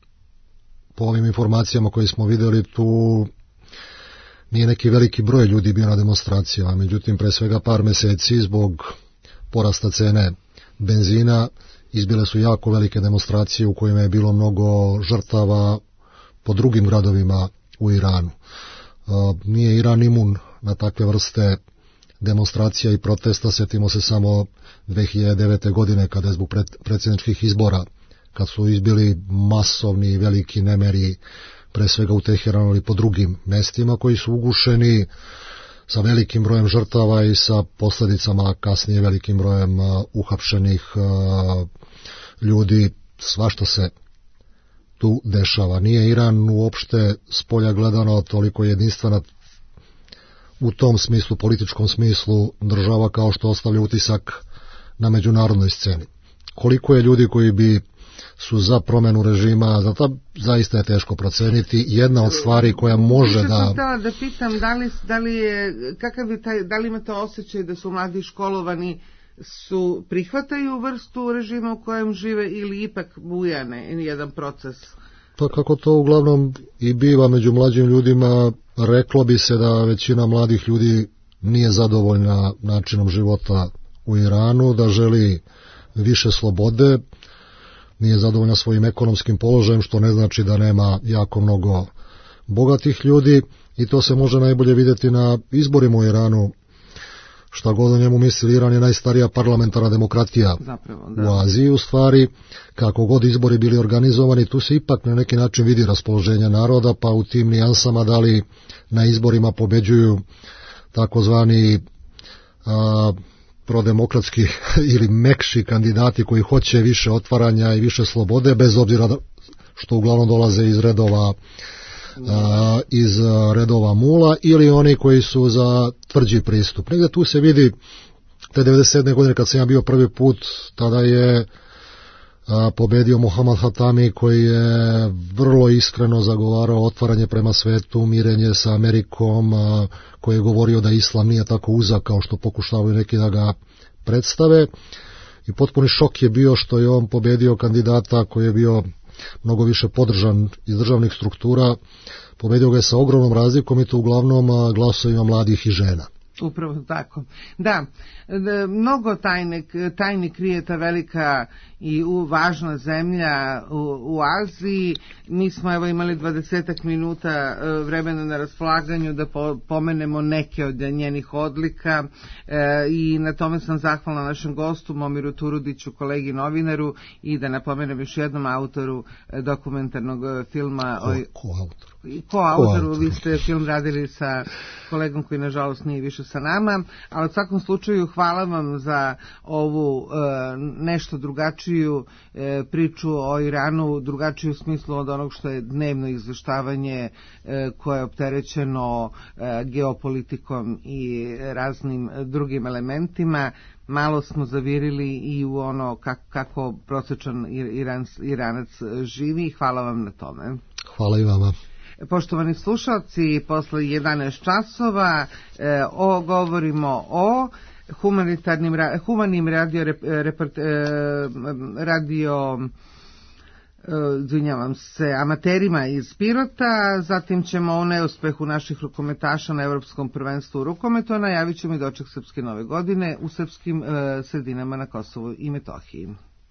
Po ovim informacijama koje smo vidjeli, tu nije neki veliki broj ljudi bio na demonstracijama, međutim pre svega par meseci zbog porasta cene benzina izbile su jako velike demonstracije u kojima je bilo mnogo žrtava po drugim gradovima u Iranu. Nije Iran imun na takve vrste demonstracija i protesta, sjetimo se samo dve hiljade devete. godine kada je zbog predsjedničkih izbora, kad su izbili masovni veliki nemiri, pre svega u Teheranu ali po drugim mestima koji su ugušeni sa velikim brojem žrtava i sa posljedicama kasnije velikim brojem uh, uhapšenih uh, ljudi. Svašta se tu dešava. Nije Iran uopšte spolja gledano toliko jedinstvena u tom smislu, političkom smislu, država kao što ostavlja utisak na međunarodnoj sceni. Koliko je ljudi koji bi su za promenu režima, za to zaista je teško proceniti. Jedna od stvari koja može da... Više sam da pitam, da li, da li je, kakav je taj, da li imate osjećaj da su mladi školovani, su prihvataju vrstu režima u kojem žive ili ipak bujane jedan proces? Pa kako to uglavnom i biva među mlađim ljudima, reklo bi se da većina mladih ljudi nije zadovoljna načinom života u Iranu, da želi više slobode, nije zadovoljna svojim ekonomskim položajem, što ne znači da nema jako mnogo bogatih ljudi, i to se može najbolje vidjeti na izborima u Iranu. Šta god o njemu misli, Iran je najstarija parlamentarna demokratija Zapravo, da. u Aziji, u stvari, kako god izbori bili organizovani, tu se ipak na neki način vidi raspoloženje naroda, pa u tim nijansama da li na izborima pobeđuju takozvani a, prodemokratski ili mekši kandidati koji hoće više otvaranja i više slobode, bez obzira da, što uglavnom dolaze iz redova a, iz redova mula, ili oni koji su za tvrđi pristup. Negde tu se vidi, te devedeset sedme. godine kad sam ja bio prvi put, tada je a, pobedio Mohammad Hatami, koji je vrlo iskreno zagovarao otvaranje prema svetu, mirenje sa Amerikom, a, koji je govorio da islam nije tako uzak kao što pokušavaju neki da ga predstave, i potpuni šok je bio što je on pobedio kandidata koji je bio mnogo više podržan iz državnih struktura. Pobedio ga je sa ogromnom razlikom, i to uglavnom glasovima mladih i žena. Upravo tako. Da, mnogo tajne, tajni krije ta velika i u, važna zemlja u, u Aziji. Mi smo evo imali dvadesetak minuta vremena na raspolaganju da po, pomenemo neke od njenih odlika e, i na tome sam zahvalna našem gostu Momiru Turudiću, kolegi novinaru, i da napomenem još jednom autoru dokumentarnog filma. Ko, ko autor? Ko autoru, vi ste film radili sa kolegom koji nažalost nije više sa nama, ali u svakom slučaju hvala vam za ovu e, nešto drugačiju e, priču o Iranu, drugačiju u smislu od onog što je dnevno izveštavanje e, koje je opterećeno e, geopolitikom i raznim drugim elementima. Malo smo zavirili i u ono kako, kako prosječan Irans, Iranac živi. Hvala vam na tome. Hvala i vama. Poštovani slušalci, posle jedanaest časova e, o, govorimo o humanitarnim, humanim radio, report, e, radio izvinjavam se, amaterima iz Pirota, zatim ćemo o neuspehu naših rukometaša na Evropskom prvenstvu u rukometu, najavit ćemo i doček Srpske nove godine u srpskim e, sredinama na Kosovu i Metohiji.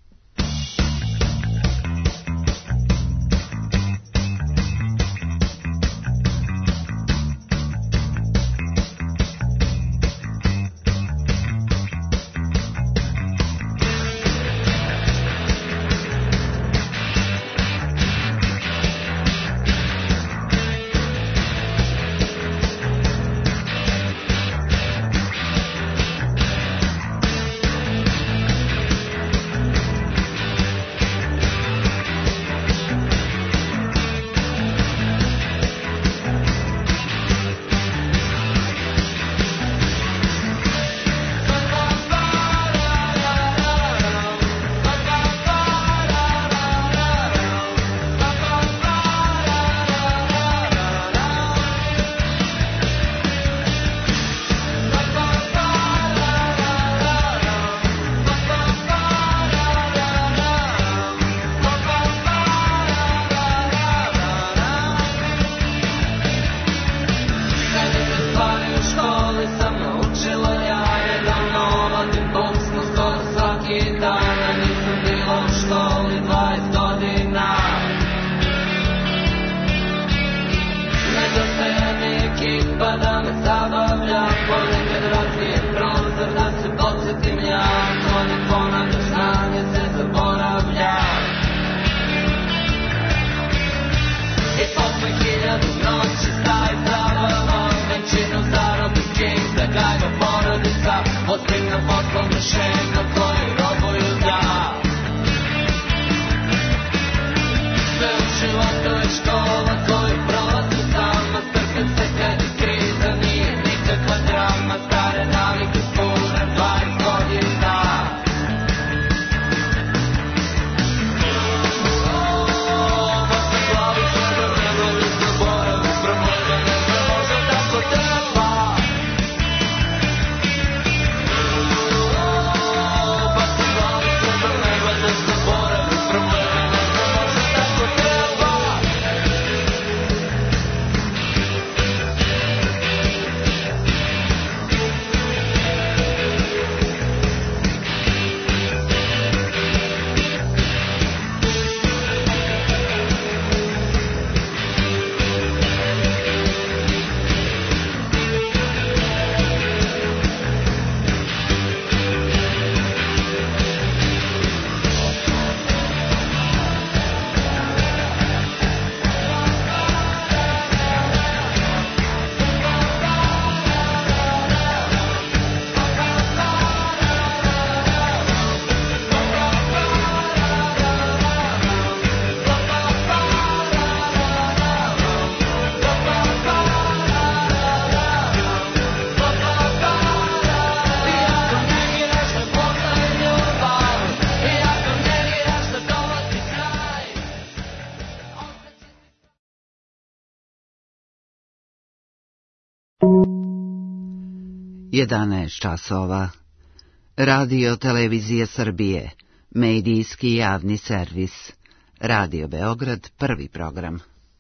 jedanaest časova. Radio Televizije Srbije, medijski javni servis. Radio Beograd, prvi program.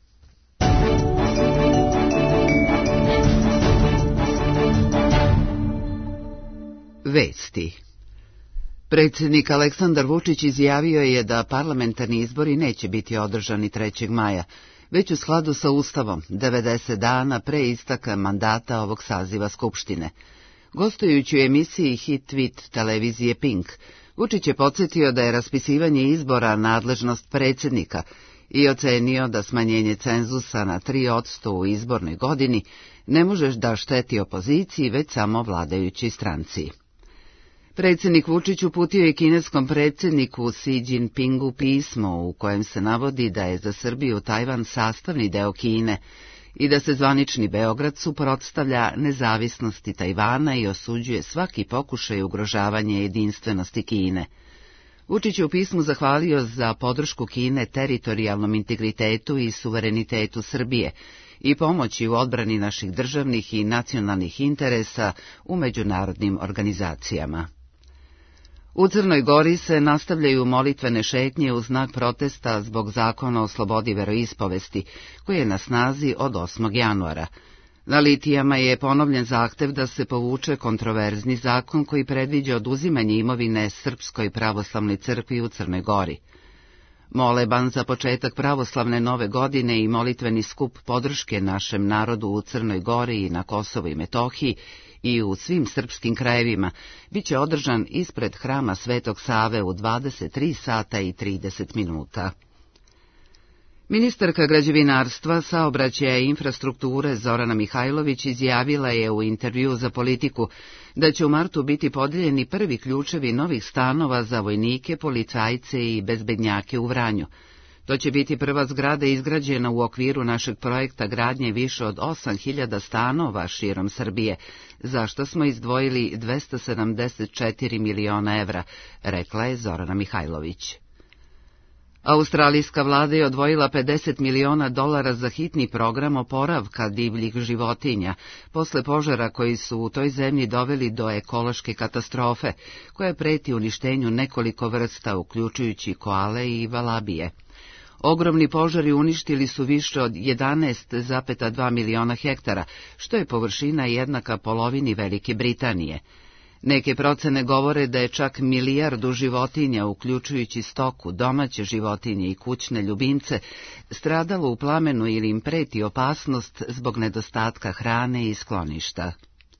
Vesti. Predsjednik Aleksandar Vučić izjavio je da parlamentarni izbori neće biti održani trećeg maja, već u skladu sa Ustavom, devedeset dana pre istaka mandata ovog saziva Skupštine. Gostujući u emisiji Hit Tweet televizije Pink, Vučić je podsjetio da je raspisivanje izbora nadležnost predsjednika i ocenio da smanjenje cenzusa na tri posto u izbornoj godini ne može da šteti opoziciji, već samo vladajućoj stranci. Predsjednik Vučić uputio je kineskom predsjedniku Xi Jinpingu pismo u kojem se navodi da je za Srbiju Tajvan sastavni deo Kine i da se zvanični Beograd suprotstavlja nezavisnosti Tajvana i osuđuje svaki pokušaj ugrožavanja jedinstvenosti Kine. Vučić je u pismu zahvalio za podršku Kine teritorijalnom integritetu i suverenitetu Srbije i pomoći u odbrani naših državnih i nacionalnih interesa u međunarodnim organizacijama. U Crnoj Gori se nastavljaju molitvene šetnje u znak protesta zbog zakona o slobodi veroispovesti, koji je na snazi od osmog januara. Na litijama je ponovljen zahtev da se povuče kontroverzni zakon koji predviđa oduzimanje imovine Srpskoj pravoslavnoj crkvi u Crnoj Gori. Moleban za početak pravoslavne nove godine i molitveni skup podrške našem narodu u Crnoj Gori i na Kosovu i Metohiji i u svim srpskim krajevima biće održan ispred hrama Svetog Save u dvadeset tri sata i trideset minuta. Ministarka građevinarstva, saobraćaja i infrastrukture Zorana Mihajlović izjavila je u intervju za Politiku da će u martu biti podijeljeni prvi ključevi novih stanova za vojnike, policajce i bezbednjake u Vranju. To će biti prva zgrada izgrađena u okviru našeg projekta gradnje više od osam hiljada stanova širom Srbije, za što smo izdvojili dvesta sedamdeset četiri miliona evra, rekla je Zorana Mihajlović. Australijska vlada je odvojila pedeset miliona dolara za hitni program oporavka divljih životinja, posle požara koji su u toj zemlji doveli do ekološke katastrofe, koja preti uništenju nekoliko vrsta, uključujući koale i valabije. Ogromni požari uništili su više od jedanaest zarez dva miliona hektara, što je površina jednaka polovini Velike Britanije. Neke procene govore da je čak milijardu životinja, uključujući stoku, domaće životinje i kućne ljubimce, stradalo u plamenu ili im preti opasnost zbog nedostatka hrane i skloništa.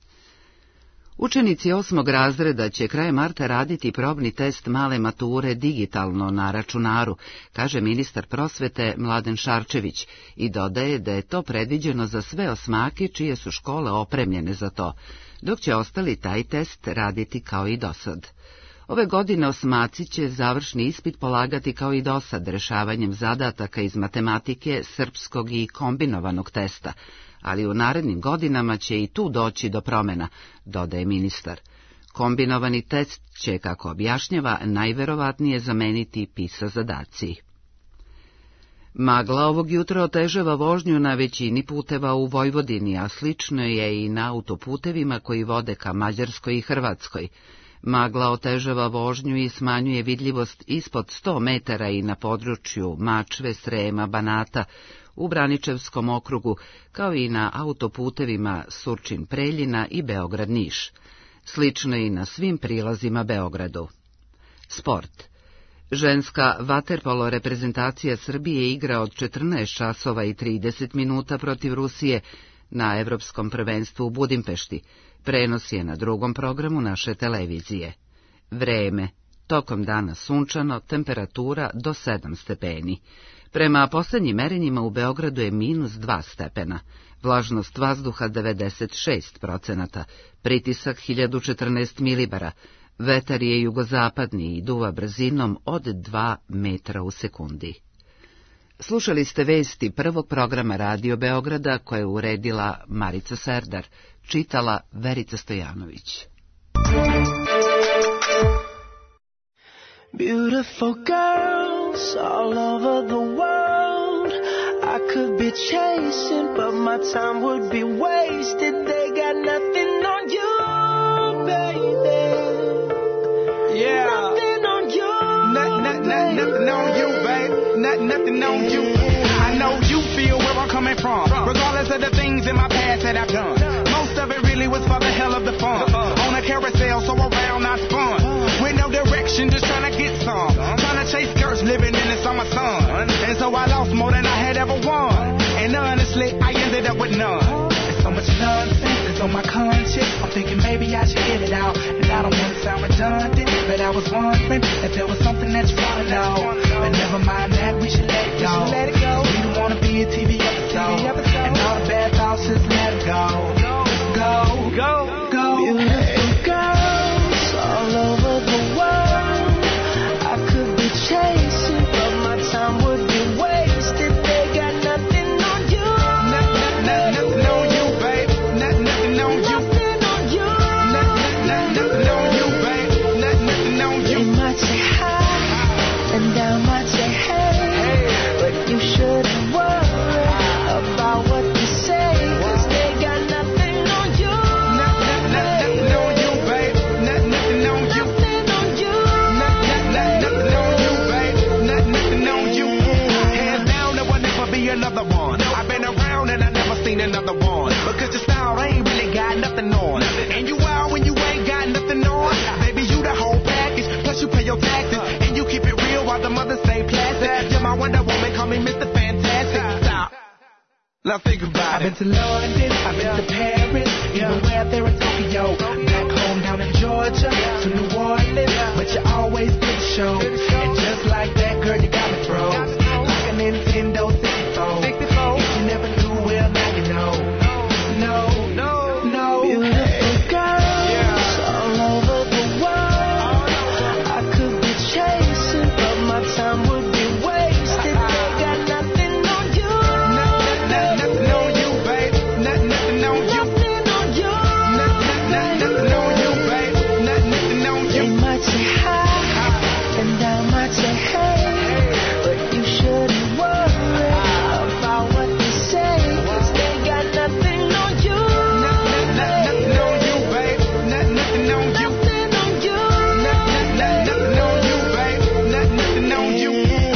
Učenici osmog razreda će krajem marta raditi probni test male mature digitalno na računaru, kaže ministar prosvete Mladen Šarčević i dodaje da je to predviđeno za sve osmake čije su škole opremljene za to, dok će ostali taj test raditi kao i dosad. Ove godine osmaci će završni ispit polagati kao i dosad rešavanjem zadataka iz matematike, srpskog i kombinovanog testa, ali u narednim godinama će i tu doći do promjena, dodaje ministar. Kombinovani test će, kako objašnjava, najverovatnije zameniti PISA zadaci. Magla ovog jutra otežava vožnju na većini puteva u Vojvodini, a slično je i na autoputevima koji vode ka Mađarskoj i Hrvatskoj. Magla otežava vožnju i smanjuje vidljivost ispod sto metara i na području Mačve, Srema, Banata, u Braničevskom okrugu, kao i na autoputevima Surčin-Preljina i Beograd-Niš. Slično je i na svim prilazima Beogradu. Sport. Ženska vaterpolo reprezentacija Srbije igra od četrnaest časova i trideset minuta protiv Rusije na Evropskom prvenstvu u Budimpešti. Prenos je na drugom programu naše televizije. Vreme. Tokom dana sunčano, temperatura do sedam stepeni. Prema poslednjim merenjima u Beogradu je minus dva stepena, vlažnost vazduha devedeset šest procenata, pritisak hiljadu četrnaest milibara, vetar je jugozapadni i duva brzinom od dva metra u sekundi. Slušali ste vesti prvog programa Radio Beograda koje je uredila Marica Serdar, čitala Verica Stojanović. Beautiful girls all over the world I could be chasing, but my time would be wasted. They got nothing on you, baby. Yeah. Nothing on you, Not, not, not, nothing on you, babe. Not, nothing on you. I know you feel where I'm coming from, regardless of the things in my past that I've done. Most of it really was for the hell of the fun. On a carousel, so around I spun. With no direction, just trying to get some. Trying to chase skirts, living in the summer sun. And so I lost more than I had ever won. And honestly, I ended up with none. There's so much nonsense that's on my conscience. I'm thinking maybe I should get it out. And I don't want to sound redundant, but I was wondering if there was something that you want to know. But never mind that, we should let it go. We don't want to be a T V episode. And all the bad thoughts, just let it go. Go, go, go. beautiful girls all over the world I could be chasing, but my time would be wasted. They got nothing on you. Nothing, nothing on you, babe. Nothing, nothing on you. Nothing on you. Nothing, nothing on you, babe. Nothing, nothing on you. They might say hi, and I might say hey, but you shouldn't worry about what they say, 'cause they got nothing on you. Nothing, on. And you wild when you ain't got nothing on. Baby, you the whole package. Plus you pay your taxes. And you keep it real while the mothers stay plastic. You're my Wonder Woman, call me Mister Fantastic. Stop. Now think about it. I've been to London, I've been to Paris, even where there in Tokyo. Back home down in Georgia, to New Orleans, but you always did the show. And just like that, girl, you got me froze. Like a Nintendo sixty-four. If you never knew, well, now you know. No, no, no. Beautiful girls all over the world. I could be chasing, but my time would be wasted. They got nothing on you. Nothing on you, babe. Nothing on you. Nothing on you. Nothing on you, babe. Nothing on you. They might say hi, and I might say hey, but you shouldn't worry about what they say, 'cause they got nothing on you. Nothing on you, babe. Nothing on you. Nothing on you. Nothing on you, babe. Nothing on you.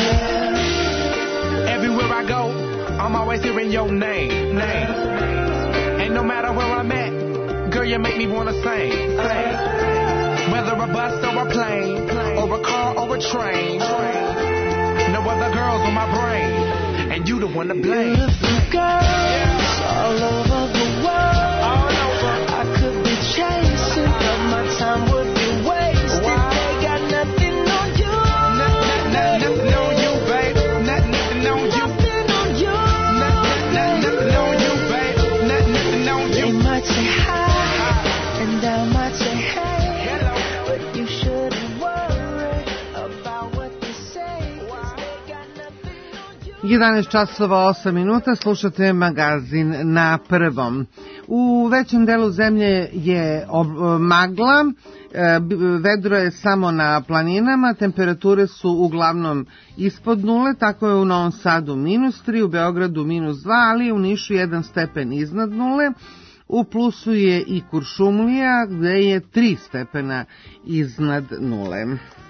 Everywhere I go, I'm always hearing your name, name. And no matter where I'm at, girl, you make me wanna sing, sing. Whether a bus or a plane, or a car or a train, no other girls on my brain, and you the one to blame. Beautiful girls all over the world. I could be chasing, but my time would be wasted. They got nothing on you. Nothing on you, babe. Nothing on you. Nothing on you. Nothing on you, babe. Nothing on you. They might say hi, and I might say hey, but you shouldn't worry about what they say, 'cause they got nothing on you. jedanaest časova osam minuta, slušate magazin na prvom. U većem delu zemlje je ob- magla, e, b- vedro je samo na planinama, temperature su uglavnom ispod nule, tako je u Novom Sadu minus tri, u Beogradu minus dva, ali u Nišu jedan stepen iznad nule. U plusu je i Kuršumlija, gde je tri stepena iznad nule.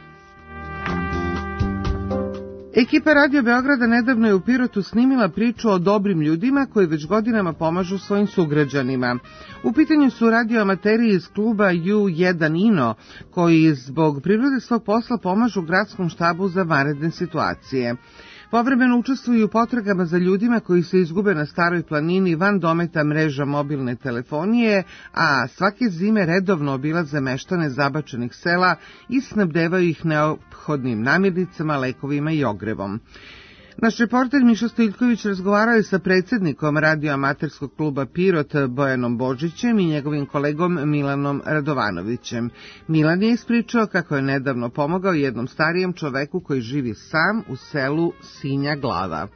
Ekipa Radio Beograda nedavno je u Pirotu snimila priču o dobrim ljudima koji već godinama pomažu svojim sugrađanima. U pitanju su radioamateri iz kluba U jedan Ino, koji zbog prirode svog posla pomažu gradskom štabu za vanredne situacije. Povremeno učestvuju u potragama za ljudima koji se izgube na Staroj planini van dometa mreža mobilne telefonije, a svake zime redovno obilaze meštane zabačenih sela i snabdevaju ih neophodnim namirnicama, lekovima i ogrevom. Naš reporter Miša Stiljković razgovarao je sa predsjednikom radioamaterskog kluba Pirot Bojanom Božićem i njegovim kolegom Milanom Radovanovićem. Milan je ispričao kako je nedavno pomogao jednom starijem čoveku koji živi sam u selu Sinja Glava.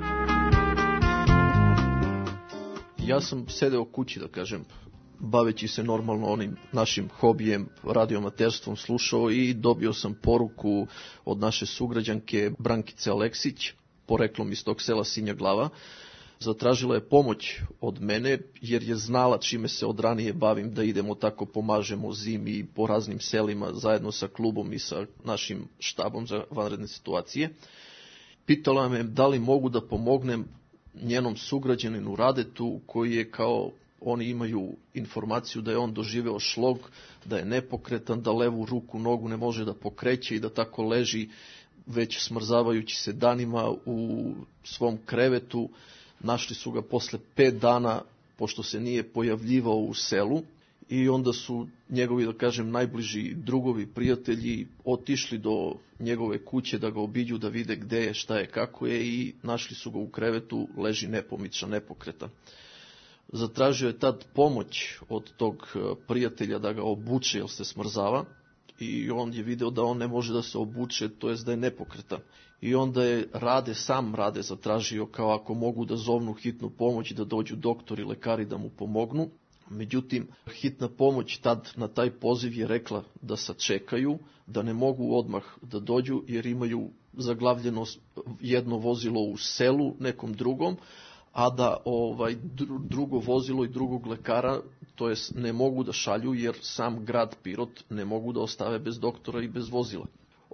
Ja sam sedeo kući, da kažem, baveći se normalno onim našim hobijem, radioamaterstvom, slušao i dobio sam poruku od naše sugrađanke Brankice Aleksić, poreklom iz tog sela Sinja Glava. Zatražila je pomoć od mene jer je znala čime se od ranije bavim, da idemo tako pomažemo zimi po raznim selima zajedno sa klubom i sa našim štabom za vanredne situacije. Pitala me da li mogu da pomognem njenom sugrađaninu Radetu, koji je, kao oni imaju informaciju da je on doživeo šlog, da je nepokretan, da levu ruku, nogu ne može da pokreće i da tako leži već smrzavajući se danima u svom krevetu. Našli su ga posle pet dana, pošto se nije pojavljivao u selu, i onda su njegovi, da kažem, najbliži drugovi, prijatelji otišli do njegove kuće da ga obiđu, da vide gde je, šta je, kako je, i našli su ga u krevetu, leži nepomičan, nepokretan. Zatražio je tad pomoć od tog prijatelja da ga obuče jer se smrzava, i on je video da on ne može da se obuče, to jest da je nepokretan. I onda je Rade, sam Rade zatražio kao ako mogu da zovnu hitnu pomoć i da dođu doktori, lekari da mu pomognu. Međutim, hitna pomoć tad na taj poziv je rekla da sačekaju, da ne mogu odmah da dođu jer imaju zaglavljeno jedno vozilo u selu nekom drugom, a da ovaj drugo vozilo i drugog lekara, to jest ne mogu da šalju jer sam grad Pirot ne mogu da ostave bez doktora i bez vozila.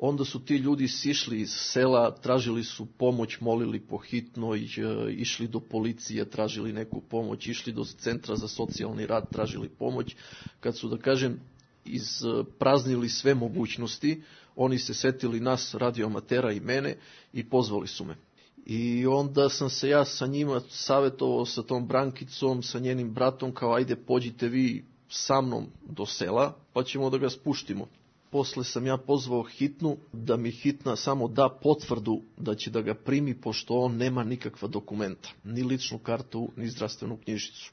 Onda su ti ljudi sišli iz sela, tražili su pomoć, molili po hitnoj, išli do policije, tražili neku pomoć, išli do centra za socijalni rad, tražili pomoć. Kad su, da kažem, ispraznili sve mogućnosti, oni se setili nas, radioamatera i mene, i pozvali su me. I onda sam se ja sa njima savjetovao, sa tom Brankicom, sa njenim bratom, kao ajde pođite vi sa mnom do sela, pa ćemo da ga spuštimo. Posle sam ja pozvao hitnu, da mi hitna samo da potvrdu da će da ga primi, pošto on nema nikakva dokumenta, ni ličnu kartu, ni zdravstvenu knjižicu.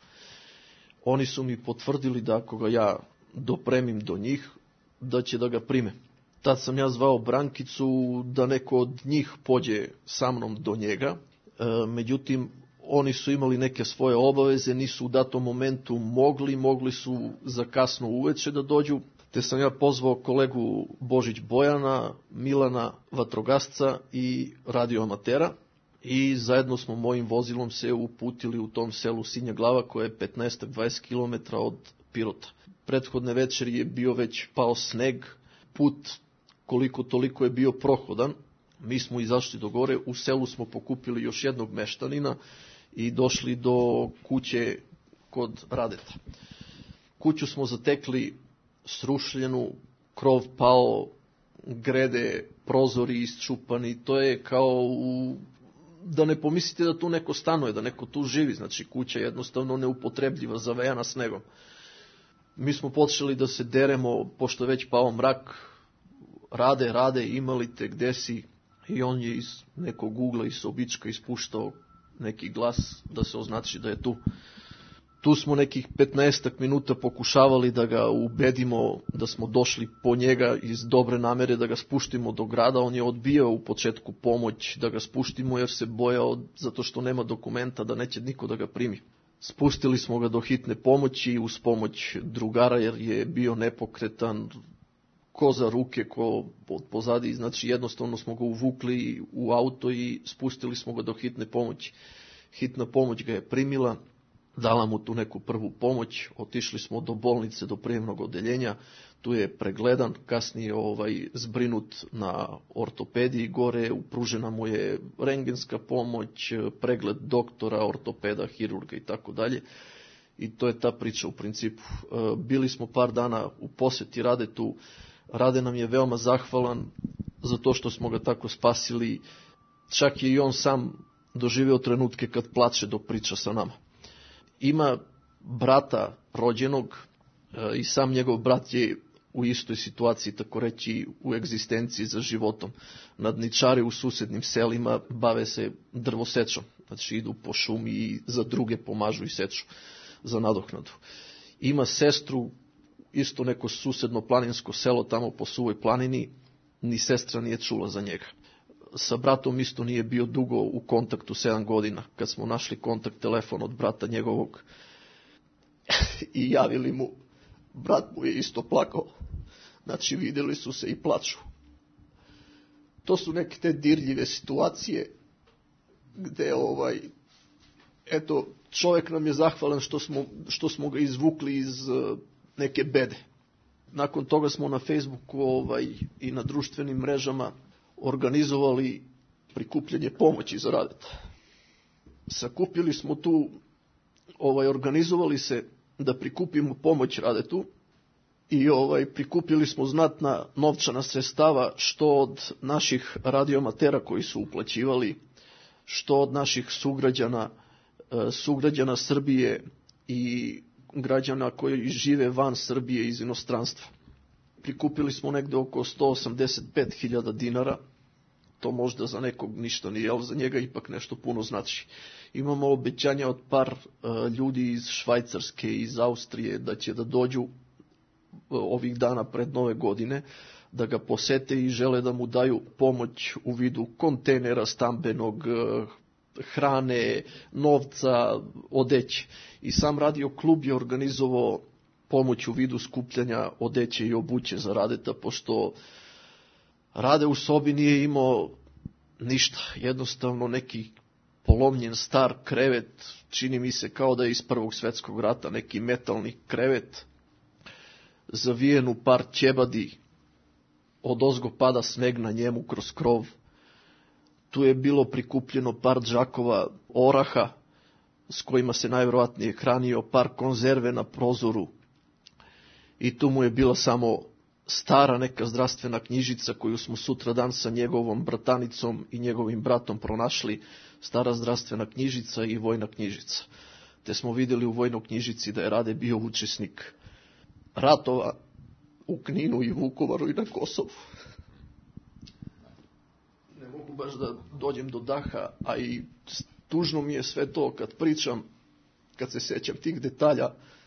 Oni su mi potvrdili da ako ga ja dopremim do njih, da će da ga prime. Tad sam ja zvao Brankicu da neko od njih pođe sa mnom do njega, e, međutim, oni su imali neke svoje obaveze, nisu u datom momentu mogli, mogli su za kasno uveče da dođu, te sam ja pozvao kolegu Božić Bojana, Milana vatrogasca i radioamatera i zajedno smo mojim vozilom se uputili u tom selu Sinja Glava, koje je petnaest do dvadeset kilometara od Pirota. Prethodne večeri je bio već pao sneg, put koliko toliko je bio prohodan. Mi smo izašli do gore, u selu smo pokupili još jednog meštanina i došli do kuće kod Radeta. Kuću smo zatekli srušljenu, krov pao, grede, prozori isčupani, to je kao u... da ne pomislite da tu neko stanuje, da neko tu živi, znači kuća je jednostavno neupotrebljiva, zavejana snegom. Mi smo počeli da se deremo, pošto je već pao mrak, Rade, Rade, imali te, gde si? I on je iz nekog ugla, iz sobička ispuštao neki glas da se označi da je tu. Tu smo nekih petnaestak minuta pokušavali da ga ubedimo da smo došli po njega iz dobre namere da ga spuštimo do grada. On je odbijao u početku pomoć da ga spuštimo jer se bojao zato što nema dokumenta da neće niko da ga primi. Spustili smo ga do hitne pomoći uz pomoć drugara jer je bio nepokretan, ko za ruke, ko pozadi, znači jednostavno smo ga uvukli u auto i spustili smo ga do hitne pomoći. Hitna pomoć ga je primila, dala mu tu neku prvu pomoć, otišli smo do bolnice, do prijemnog odeljenja, tu je pregledan, kasnije ovaj zbrinut na ortopediji gore, upružena mu je rentgenska pomoć, pregled doktora, ortopeda, hirurga i tako dalje. I to je ta priča u principu. Bili smo par dana u posjeti Radetu, Rade nam je veoma zahvalan za to što smo ga tako spasili, čak je i on sam doživio trenutke kad plače dok priča sa nama. Ima brata rođenog i sam njegov brat je u istoj situaciji, tako reći u egzistenciji za životom. Nadničari u susednim selima bave se drvosečom, znači idu po šumi i za druge pomažu i seču za nadoknadu. Ima sestru, isto neko susedno planinsko selo tamo po Suvoj planini, ni sestra nije čula za njega. Sa bratom isto nije bio dugo u kontaktu, sedam godina, kad smo našli kontakt telefon od brata njegovog i javili mu, brat mu je isto plakao. Znači vidjeli su se i plaču. To su neke te dirljive situacije gde ovaj, eto, čovjek nam je zahvalan što smo, što smo ga izvukli iz neke bede. Nakon toga smo na Facebooku ovaj, i na društvenim mrežama organizovali prikupljanje pomoći za Radeta. Sakupili smo tu, ovaj, organizovali se da prikupimo pomoć Radetu i ovaj, prikupili smo znatna novčana sredstava što od naših radioamatera koji su uplaćivali, što od naših sugrađana, sugrađana Srbije i građana koji žive van Srbije iz inostranstva. Prikupili smo negde oko sto osamdeset pet hiljada dinara, to možda za nekog ništa nije, ali za njega ipak nešto puno znači. Imamo obećanja od par uh, ljudi iz Švajcarske i iz Austrije da će da dođu uh, ovih dana pred nove godine, da ga posete i žele da mu daju pomoć u vidu kontejnera stambenog, uh, hrane, novca, odeće. I sam radio klub je organizovao pomoć u vidu skupljanja odeće i obuće za Radeta, pošto Rade u sobi nije imao ništa, jednostavno neki polomljen star krevet, čini mi se kao da je iz Prvog svjetskog rata, neki metalni krevet, zavijen u par ćebadi, odozgo pada sneg na njemu kroz krov. Tu je bilo prikupljeno par džakova oraha, s kojima se najvjerojatnije hranio, par konzerve na prozoru. I tu mu je bila samo stara neka zdravstvena knjižica koju smo sutra dan sa njegovom bratanicom i njegovim bratom pronašli, stara zdravstvena knjižica i vojna knjižica. Te smo vidjeli u vojnoj knjižici da je Rade bio učesnik ratova u Kninu i Vukovaru i na Kosovu. Ne mogu baš da dođem do daha, a i tužno mi je sve to kad pričam, kad se sjećam tih detalja,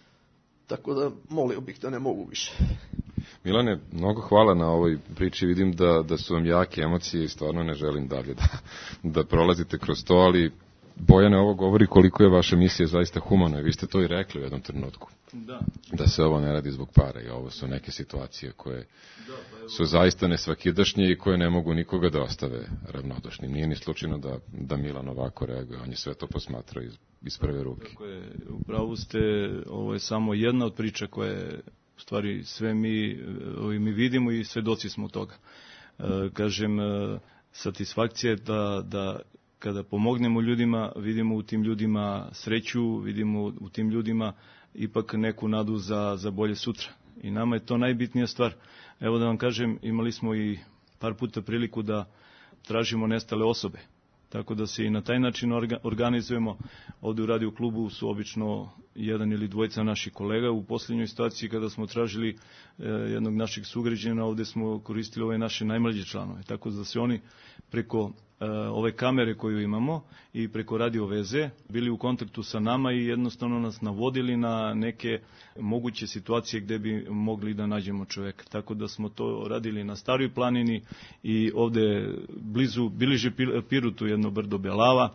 tako da molio bih da ne mogu više. Milane, mnogo hvala na ovoj priči, vidim da, da su vam jake emocije i stvarno ne želim dalje da, da prolazite kroz to, ali Bojane, ovo govori koliko je vaša misija zaista humana i vi ste to i rekli u jednom trenutku. Da. Da se ovo ne radi zbog para i ovo su neke situacije koje da, pa evo... su zaista nesvakidašnje i koje ne mogu nikoga da ostave ravnodušnim. Nije ni slučajno da, da Milan ovako reaguje, on je sve to posmatrao iz, iz prve ruke. Tako je, upravo ste, ovo je samo jedna od priča koje u stvari sve mi, mi vidimo i svedoci smo toga. E, kažem, satisfakcija je da, da kada pomognemo ljudima, vidimo u tim ljudima sreću, vidimo u tim ljudima ipak neku nadu za, za bolje sutra. I nama je to najbitnija stvar. Evo da vam kažem, imali smo i par puta priliku da tražimo nestale osobe. Tako da se i na taj način organizujemo. Ovdje u radio klubu su obično jedan ili dvojica naših kolega. U posljednjoj situaciji kada smo tražili e, jednog našeg sugrađana, ovdje smo koristili ove naše najmlađe članove. Tako da se oni preko e, ove kamere koju imamo i preko radio veze bili u kontaktu sa nama i jednostavno nas navodili na neke moguće situacije gdje bi mogli da nađemo čovjeka. Tako da smo to radili na Staroj planini i ovdje blizu Biliže Pirutu jedno brdo Belava.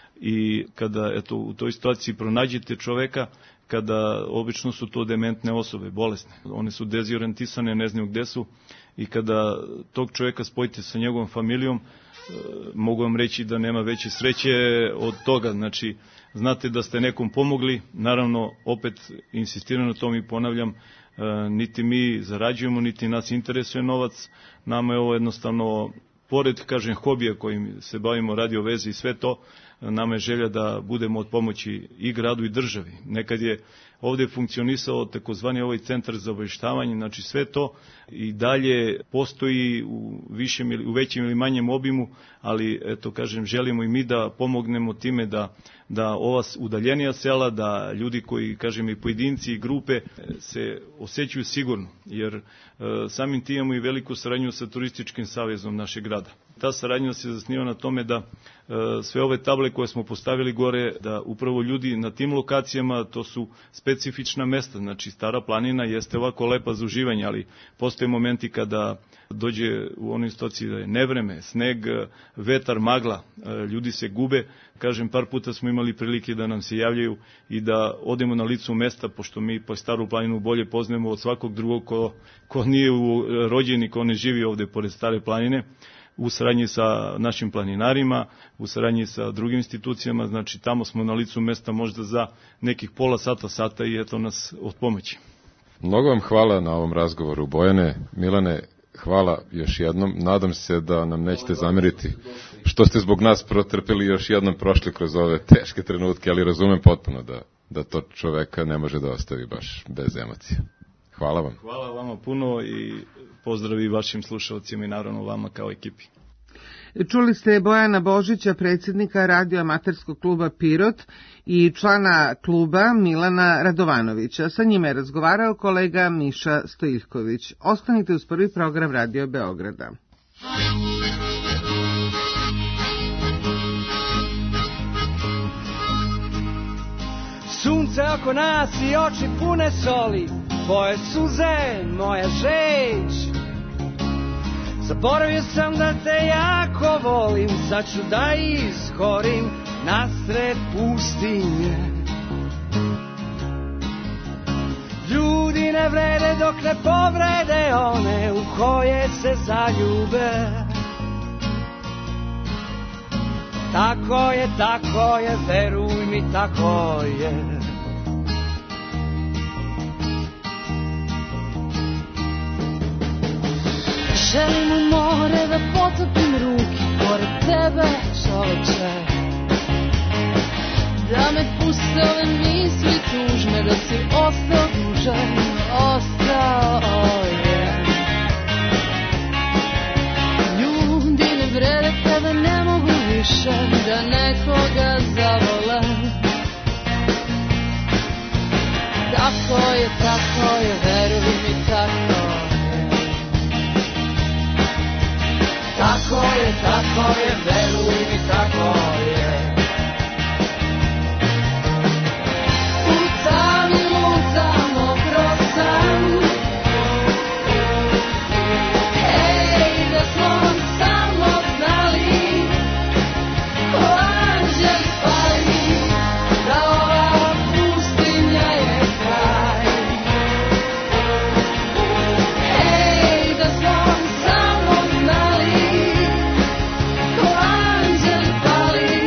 I kada eto, u toj situaciji pronađete čoveka, kada obično su to dementne osobe, bolesne, one su dezorijentisane, ne znaju gde su, i kada tog čoveka spojite sa njegovom familijom, e, mogu vam reći da nema veće sreće od toga. Znači, znate da ste nekom pomogli, naravno, opet insistiram na tom i ponavljam, e, niti mi zarađujemo, niti nas interesuje novac, nama je ovo jednostavno, pored, kažem, hobija kojim se bavimo, radio veze i sve to, nama je želja da budemo od pomoći i gradu i državi. Nekad je ovdje funkcionisao takozvani ovaj centar za obavještavanje, znači sve to i dalje postoji u, višem ili, u većem ili manjem obimu, ali eto kažem, želimo i mi da pomognemo time da, da ova udaljenija sela, da ljudi koji, kažem, i pojedinci i grupe se osjećaju sigurno, jer e, samim tim imamo i veliku saradnju sa Turističkim savezom našeg grada. Ta saradnja se zasniva na tome da e, sve ove table koje smo postavili gore, da upravo ljudi na tim lokacijama, to su specifična mesta, znači Stara planina jeste ovako lepa za uživanje, ali postoje momenti kada dođe u onoj situaciji da je nevreme, sneg, vetar, magla, ljudi se gube. Kažem, par puta smo imali prilike da nam se javljaju i da odemo na licu mesta, pošto mi po Staru planinu bolje poznajemo od svakog drugog ko, ko nije u rođeni, ko ne živi ovde pored Stare planine, u saradnji sa našim planinarima, u saradnji sa drugim institucijama, znači tamo smo na licu mesta možda za nekih pola sata, sata i eto nas od pomoći. Mnogo vam hvala na ovom razgovoru, Bojane. Milane, hvala još jednom. Nadam se da nam nećete zameriti što ste zbog nas protrpeli još jednom prošli kroz ove teške trenutke, ali razumem potpuno da, da to čoveka ne može da ostavi baš bez emocija. Hvala vam. Hvala vama puno i pozdravi vašim slušalcima i naravno vama kao ekipi. Čuli ste Bojana Božića, predsjednika radioamaterskog kluba Pirot i člana kluba Milana Radovanovića. Sa njima je razgovarao kolega Miša Stojiljković. Ostanite uz prvi program Radio Beograda. Sunce oko nas i oči pune soli, tvoje suze, moja žeć. Zaboravio sam da te jako volim, sad ću da ishorim nasred pustinje. Ljudi ne vrede dok ne povrede one u koje se zaljube. Tako je, tako je, veruj mi, tako je. Želim u more da potopim ruke pored tebe, čoveče. Da me puste ove misli tužne, da si ostao duže, ostao, oh yeah. Ljudi ne vrede kada ne mogu više da nekoga zavole. Tako je, tako je, veruj mi, tako je. Tako je, tako je, veruj mi, tako je. Putam i lutamo kroz san. Hej, da smo samo znali, ko anđeli pali, da ova pustinja je kraj. Hej, da smo samo znali, ko anđeli pali.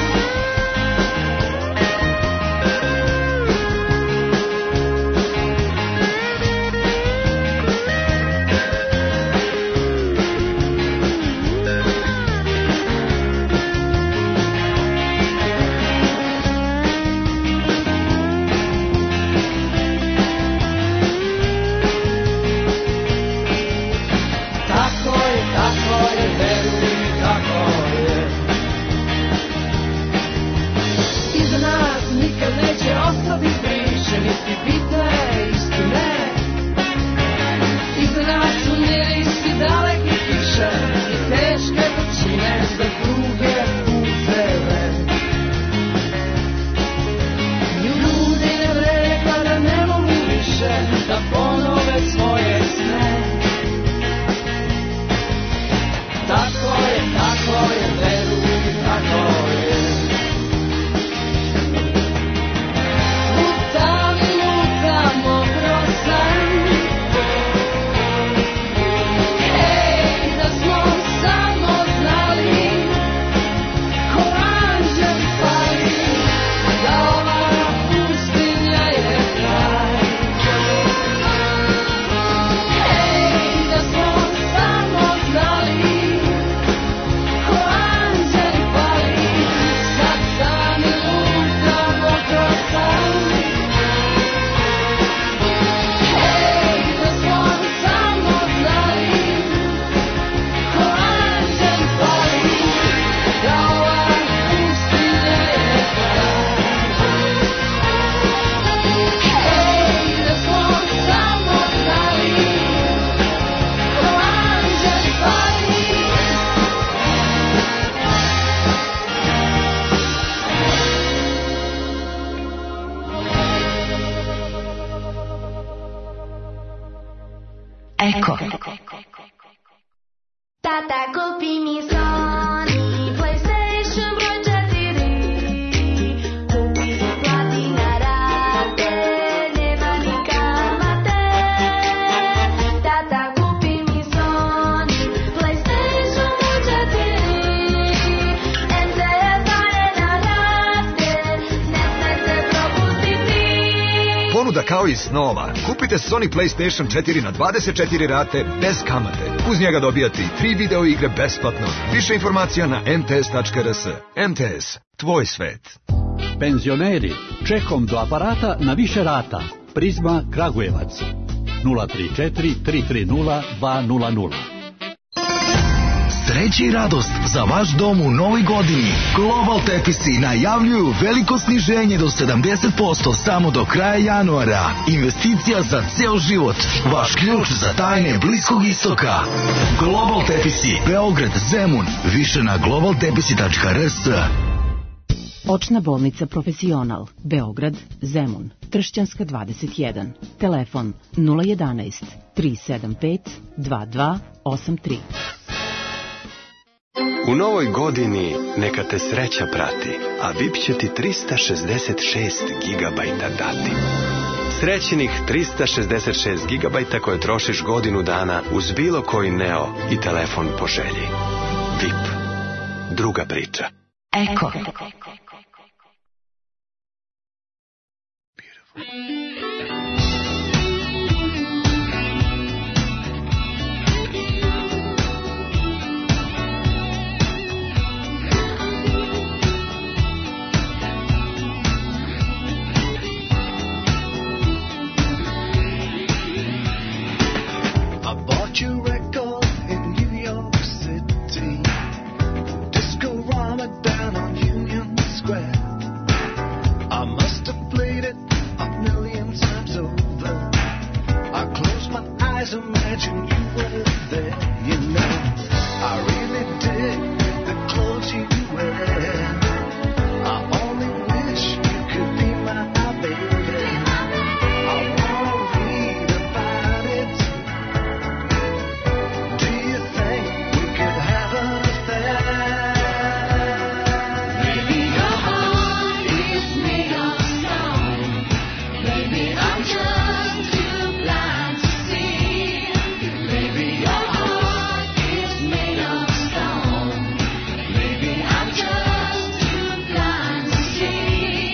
Tako je, tako je, veruj mi, tako je. Iza nas nikad neće ostati priče, niti bitne istine. Iza nas su mirisi dalekih kiša i teške vrčine za druge puteve. Ljudi ne vrede kada ne mogu više da ponove svoje sne. Tako je, tako je, veruj mi, tako je. Lutam i lutamo kroz san. Hej, da smo samo znali, ko anđeli pali, da ova pustinja je kraj. Hej, da smo samo znali, ko anđeli pali, sad sami lutamo kroz san. Hej, da smo samo znali, ko anđeli pali, da ova pustinja je kraj. Hej, da smo samo znali, ko anđeli pali. Eko. Tata, kupi mi Sony PlayStation broj četiri. Kupi mi, plati na rate, nema ni kamate. Tata, kupi mi Sony PlayStation broj četiri. M T S daje na rate, ne smete propustiti. Ponuda kao iz snova. Kupite Sony PlayStation četiri na dvadeset četiri rate bez kamate. Uz njega dobijate i tri video igre besplatno. Više informacija na m t s tačka r s. M T S, tvoj svet. Penzioneri, čekom do aparata na više rata. Prizma Kragujevac. nula tri četiri tri tri nula dva nula nula. Sreća i radost za vaš dom u novoj godini. Global Tepisi najavljuju veliko sniženje do sedamdeset posto samo do kraja januara. Investicija za ceo život. Vaš ključ za tajne Bliskog istoka. Global Tepisi, Beograd, Zemun. Više na global tepisi tačka r s. Očna bolnica Profesional, Beograd, Zemun, Tršćanska dvadeset jedan. Telefon nula jedanaest tri sedam pet dva dva osam tri. U novoj godini neka te sreća prati, a V I P će ti trista šezdeset šest gigabajta dati. Srećnih trista šezdeset šest gigabajta koje trošiš godinu dana uz bilo koji Neo i telefon po želji. V I P. Druga priča. Eko. eyes imagine you were there, you know. I really dig the clothes you wear. I only wish you could be my baby. I wanna read about it. Do you think we could have an affair? Maybe your heart is made of stone. Maybe I'm just too blind to see. Maybe your heart is made of stone. Maybe I'm just too blind to see.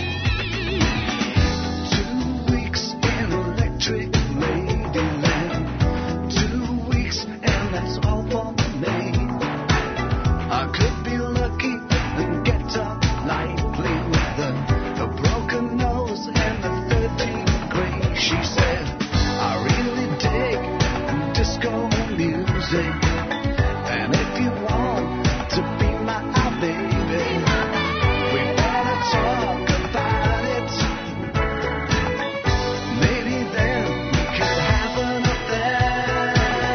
Two weeks in Electric Ladyland. Two weeks and that's all for me. I could be lucky and get up lightly with a, a broken nose and a third degree. She said, I really dig disco music. And if you want to be my baby, we better talk about it. Maybe then we could have an affair.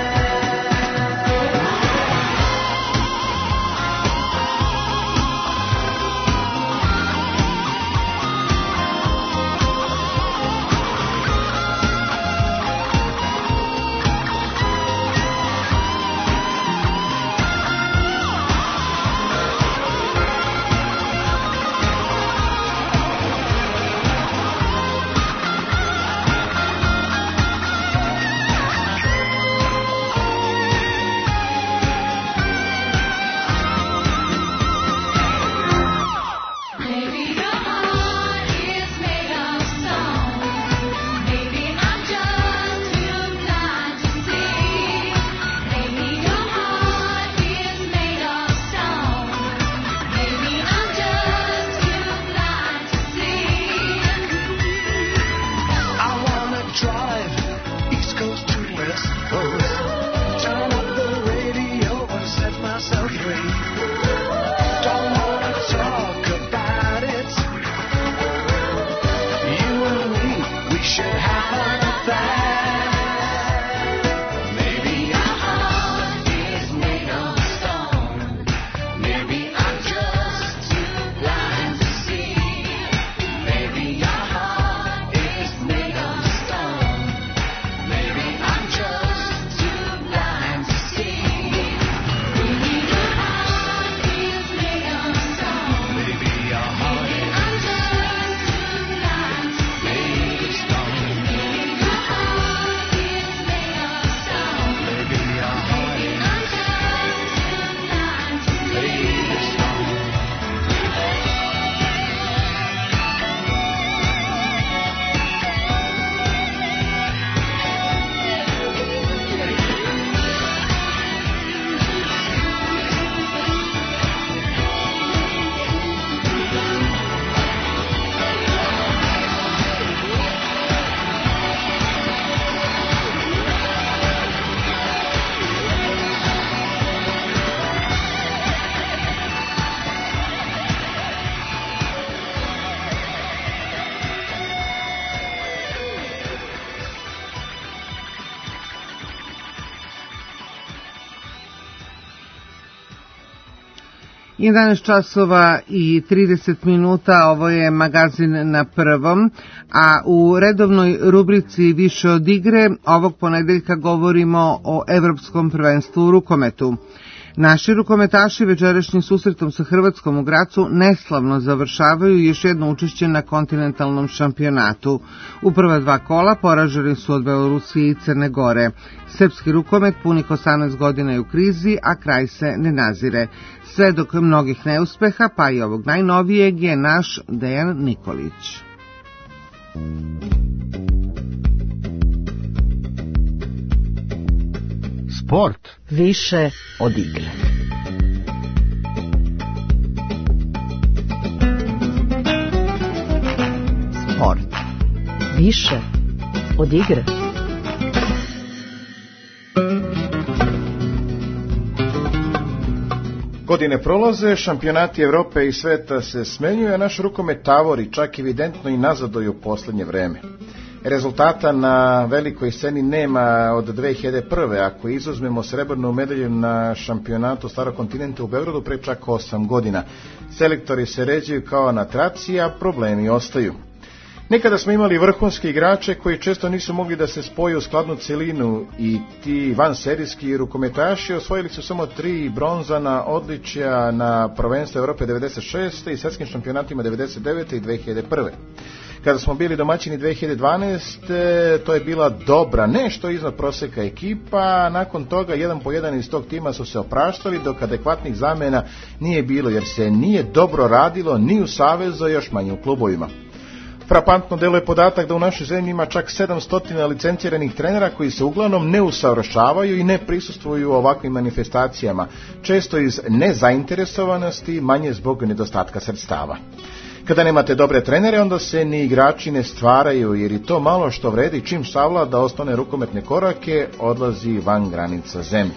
Maybe your heart is made of stone. Maybe I'm just too blind to see. Maybe your heart is made of stone. Maybe I'm just too blind to see. I wanna drive East Coast to West Coast. Turn up the radio and set myself free. Don't wanna talk about it. You and me, we should have an affair. Maybe your heart is made of stone. Maybe I'm just too blind to see. Maybe your heart is made of stone. Maybe I'm just too blind to see. Maybe your heart is made of stone. Maybe your heart Maybe I'm just too blind to see. is made of stone. Maybe your heart is made of stone. Maybe your heart Maybe is I'm just too blind to see. made of stone. jedanaest časova i trideset minuta, ovo je magazin na prvom, a u redovnoj rubrici Više od igre ovog ponedeljka govorimo o Evropskom prvenstvu u rukometu. Naši rukometaši večerašnjim susretom sa Hrvatskom u Gracu neslavno završavaju još jedno učešće na kontinentalnom šampionatu. U prva dva kola poraženi su od Belorusije i Crne Gore. Srpski rukomet punih osamnaest godina je u krizi, a kraj se ne nazire. Svedok mnogih neuspeha, pa i ovog najnovijeg, je naš Dejan Nikolić. Sport. Više od igre. Sport. Više od igre. Godine prolaze, šampionati Evrope i sveta se smenjuju, a naš rukomet tavori čak evidentno i nazaduje u poslednje vreme. Rezultata na velikoj sceni nema od dve hiljade prve. Ako izuzmemo srebrnu medalju na šampionatu Starog kontinenta u Beogradu pre čak osam godina. Selektori se ređaju kao na traci, a problemi ostaju. Nekada smo imali vrhunske igrače koji često nisu mogli da se spoje u skladnu celinu i ti vanserijski rukometaši osvojili su samo tri bronzana odličja na prvenstvu Evrope devedeset šeste i svetskim šampionatima devedeset devete i dve hiljade prve. Kada smo bili domaćini dve hiljade dvanaeste. to je bila dobra, nešto iznad proseka ekipa, nakon toga jedan po jedan iz tog tima su se opraštali dok adekvatnih zamena nije bilo jer se nije dobro radilo ni u savezu, još manje u klubovima. Frapantno deluje podatak da u našoj zemlji ima čak sedamsto licenciranih trenera koji se uglavnom ne usavršavaju i ne prisustvuju ovakvim manifestacijama, često iz nezainteresovanosti, manje zbog nedostatka sredstava. Kada nemate dobre trenere, onda se ni igrači ne stvaraju, jer i to malo što vredi čim savlada osnovne rukometne korake odlazi van granica zemlje.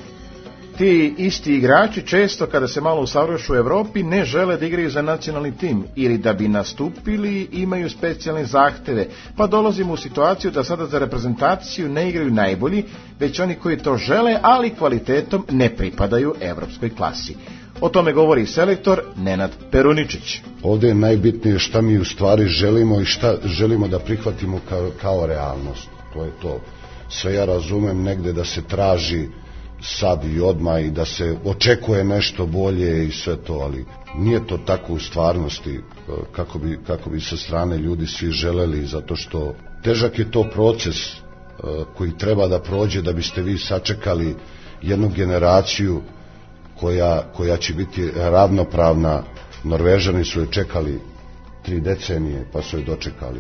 Ti isti igrači često kada se malo usavršu u Evropi ne žele da igraju za nacionalni tim ili da bi nastupili imaju specijalne zahteve, pa dolazimo u situaciju da sada za reprezentaciju ne igraju najbolji, već oni koji to žele, ali kvalitetom ne pripadaju evropskoj klasi. O tome govori selektor Nenad Peruničić. Ovdje je najbitnije šta mi u stvari želimo i šta želimo da prihvatimo kao, kao realnost. To je to. Sve ja razumem negde da se traži sad i odmah i da se očekuje nešto bolje i sve to, ali nije to tako u stvarnosti kako bi, kako bi sa strane ljudi svi želeli, zato što težak je to proces koji treba da prođe da biste vi sačekali jednu generaciju koja, koja će biti ravnopravna. Norvežani su je čekali tri decenije pa su je dočekali.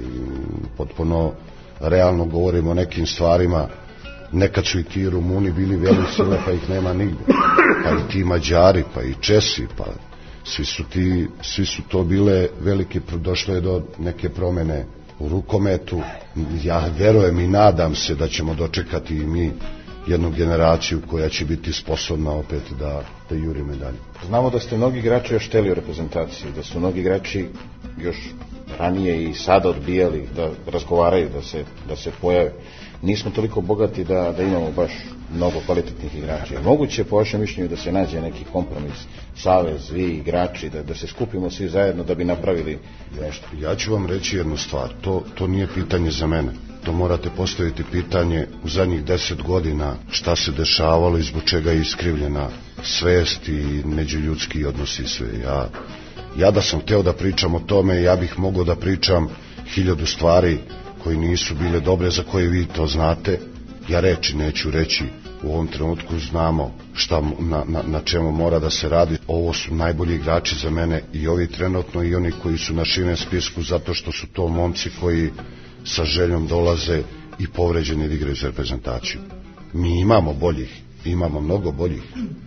Potpuno realno govorimo o nekim stvarima. Nekad su i ti Rumuni bili velike sile pa ih nema nigde, pa i ti Mađari, pa i Česi, pa svi su, ti, svi su to bile velike, došlo je do neke promene u rukometu. Ja verujem i nadam se da ćemo dočekati i mi jednu generaciju koja će biti sposobna opet da, da juri medalje. Znamo da ste mnogi igrači još hteli u reprezentaciji, da su mnogi igrači još ranije i sada odbijali da razgovaraju, da se, da se pojave. Nismo toliko bogati da, da imamo baš mnogo kvalitetnih igrača. Moguće po vašem mišljenju da se nađe neki kompromis, savez, vi igrači, da, da se skupimo svi zajedno da bi napravili nešto? Ja ću vam reći jednu stvar, to, to nije pitanje za mene. To morate postaviti pitanje u zadnjih deset godina šta se dešavalo i zbog čega je iskrivljena svest i međuljudski odnosi sve. Ja, ja da sam hteo da pričam o tome, ja bih mogao da pričam hiljadu stvari koji nisu bile dobre, za koje vi to znate. Ja reći neću reći, u ovom trenutku znamo šta, na, na, na čemu mora da se radi. Ovo su najbolji igrači za mene i ovi trenutno i oni koji su na širem spisku, zato što su to momci koji sa željom dolaze i povređeni da igraju za reprezentaciju. Mi imamo boljih, imamo mnogo boljih.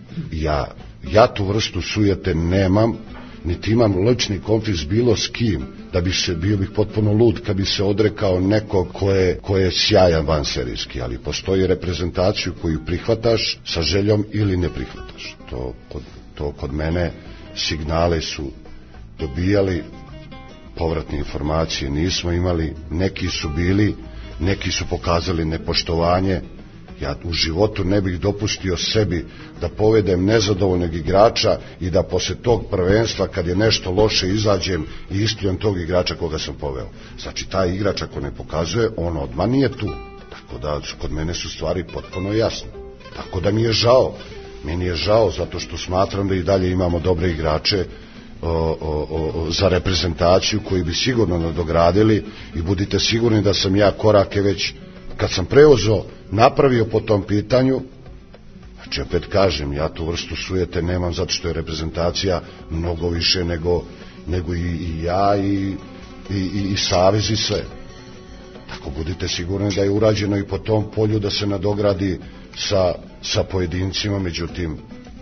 Ja, ja tu vrstu sujete nemam, niti imam lični konflikt bilo s kim, da bi se, bio bih potpuno lud kad bi se odrekao nekog ko je, ko je sjajan vanserijski, ali postoji reprezentaciju koju prihvataš sa željom ili ne prihvataš. To kod, to kod mene signale su dobijali, povratne informacije nismo imali, neki su bili, neki su pokazali nepoštovanje. Ja u životu ne bih dopustio sebi da povedem nezadovoljnog igrača i da posle tog prvenstva kad je nešto loše izađem i ispljujem tog igrača koga sam poveo. Znači taj igrač ako ne pokazuje, on odmah nije tu. Tako da kod mene su stvari potpuno jasne. Tako da mi je žao. Meni je žao zato što smatram da i dalje imamo dobre igrače O, o, o, za reprezentaciju koji bi sigurno nadogradili i budite sigurni da sam ja korake već kad sam preuzeo napravio po tom pitanju. Znači opet kažem, ja tu vrstu sujete nemam zato što je reprezentacija mnogo više nego, nego i, i ja i, i, i, i savez i sve. Tako budite sigurni da je urađeno i po tom polju da se nadogradi sa, sa pojedincima, međutim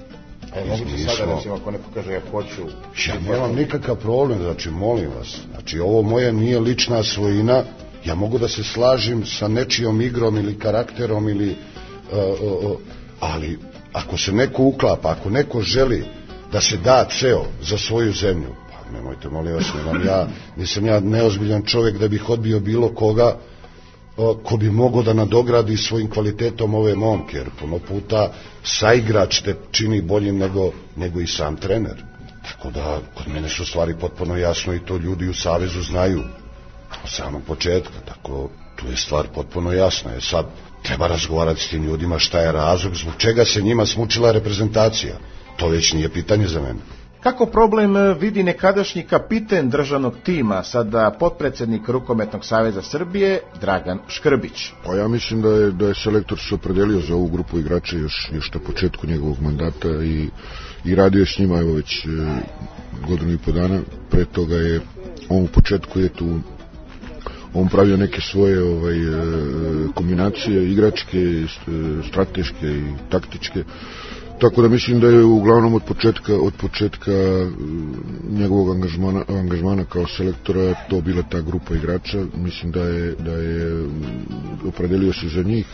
E, mogu ti sada, recimo, ako neko kaže ja hoću... Ja nemam nikakav problem, znači, molim vas. Znači, ovo moje nije lična svojina, ja mogu da se slažim sa nečijom igrom ili karakterom ili... Uh, uh, uh, ali, ako se neko uklapa, ako neko želi da se da ceo za svoju zemlju, pa nemojte, molim vas, nemam ja, nisam ja neozbiljan čovjek da bih odbio bilo koga ko bi mogao da nadogradi svojim kvalitetom ove momke, jer puno puta saigrač te čini boljim nego, nego i sam trener. Tako da, kod mene su stvari potpuno jasno i to ljudi u Savezu znaju od samog početka, tako tu je stvar potpuno jasna. Je sad treba razgovarati s tim ljudima šta je razlog, zbog čega se njima smučila reprezentacija. To već nije pitanje za mene. Kako problem vidi nekadašnji kapiten državnog tima, sada potpredsjednik Rukometnog saveza Srbije, Dragan Škrbić? Pa ja mislim da je, da je selektor se opredelio za ovu grupu igrača još, još na početku njegovog mandata i, i radio je s njima evo već e, godinu i po dana. Pre toga je on u početku je tu on pravio neke svoje ovaj, e, kombinacije igračke, strateške i taktičke. Tako da mislim da je uglavnom od početka od početka njegovog angažmana, angažmana kao selektora to bila ta grupa igrača. Mislim da je, da je opredelio se za njih.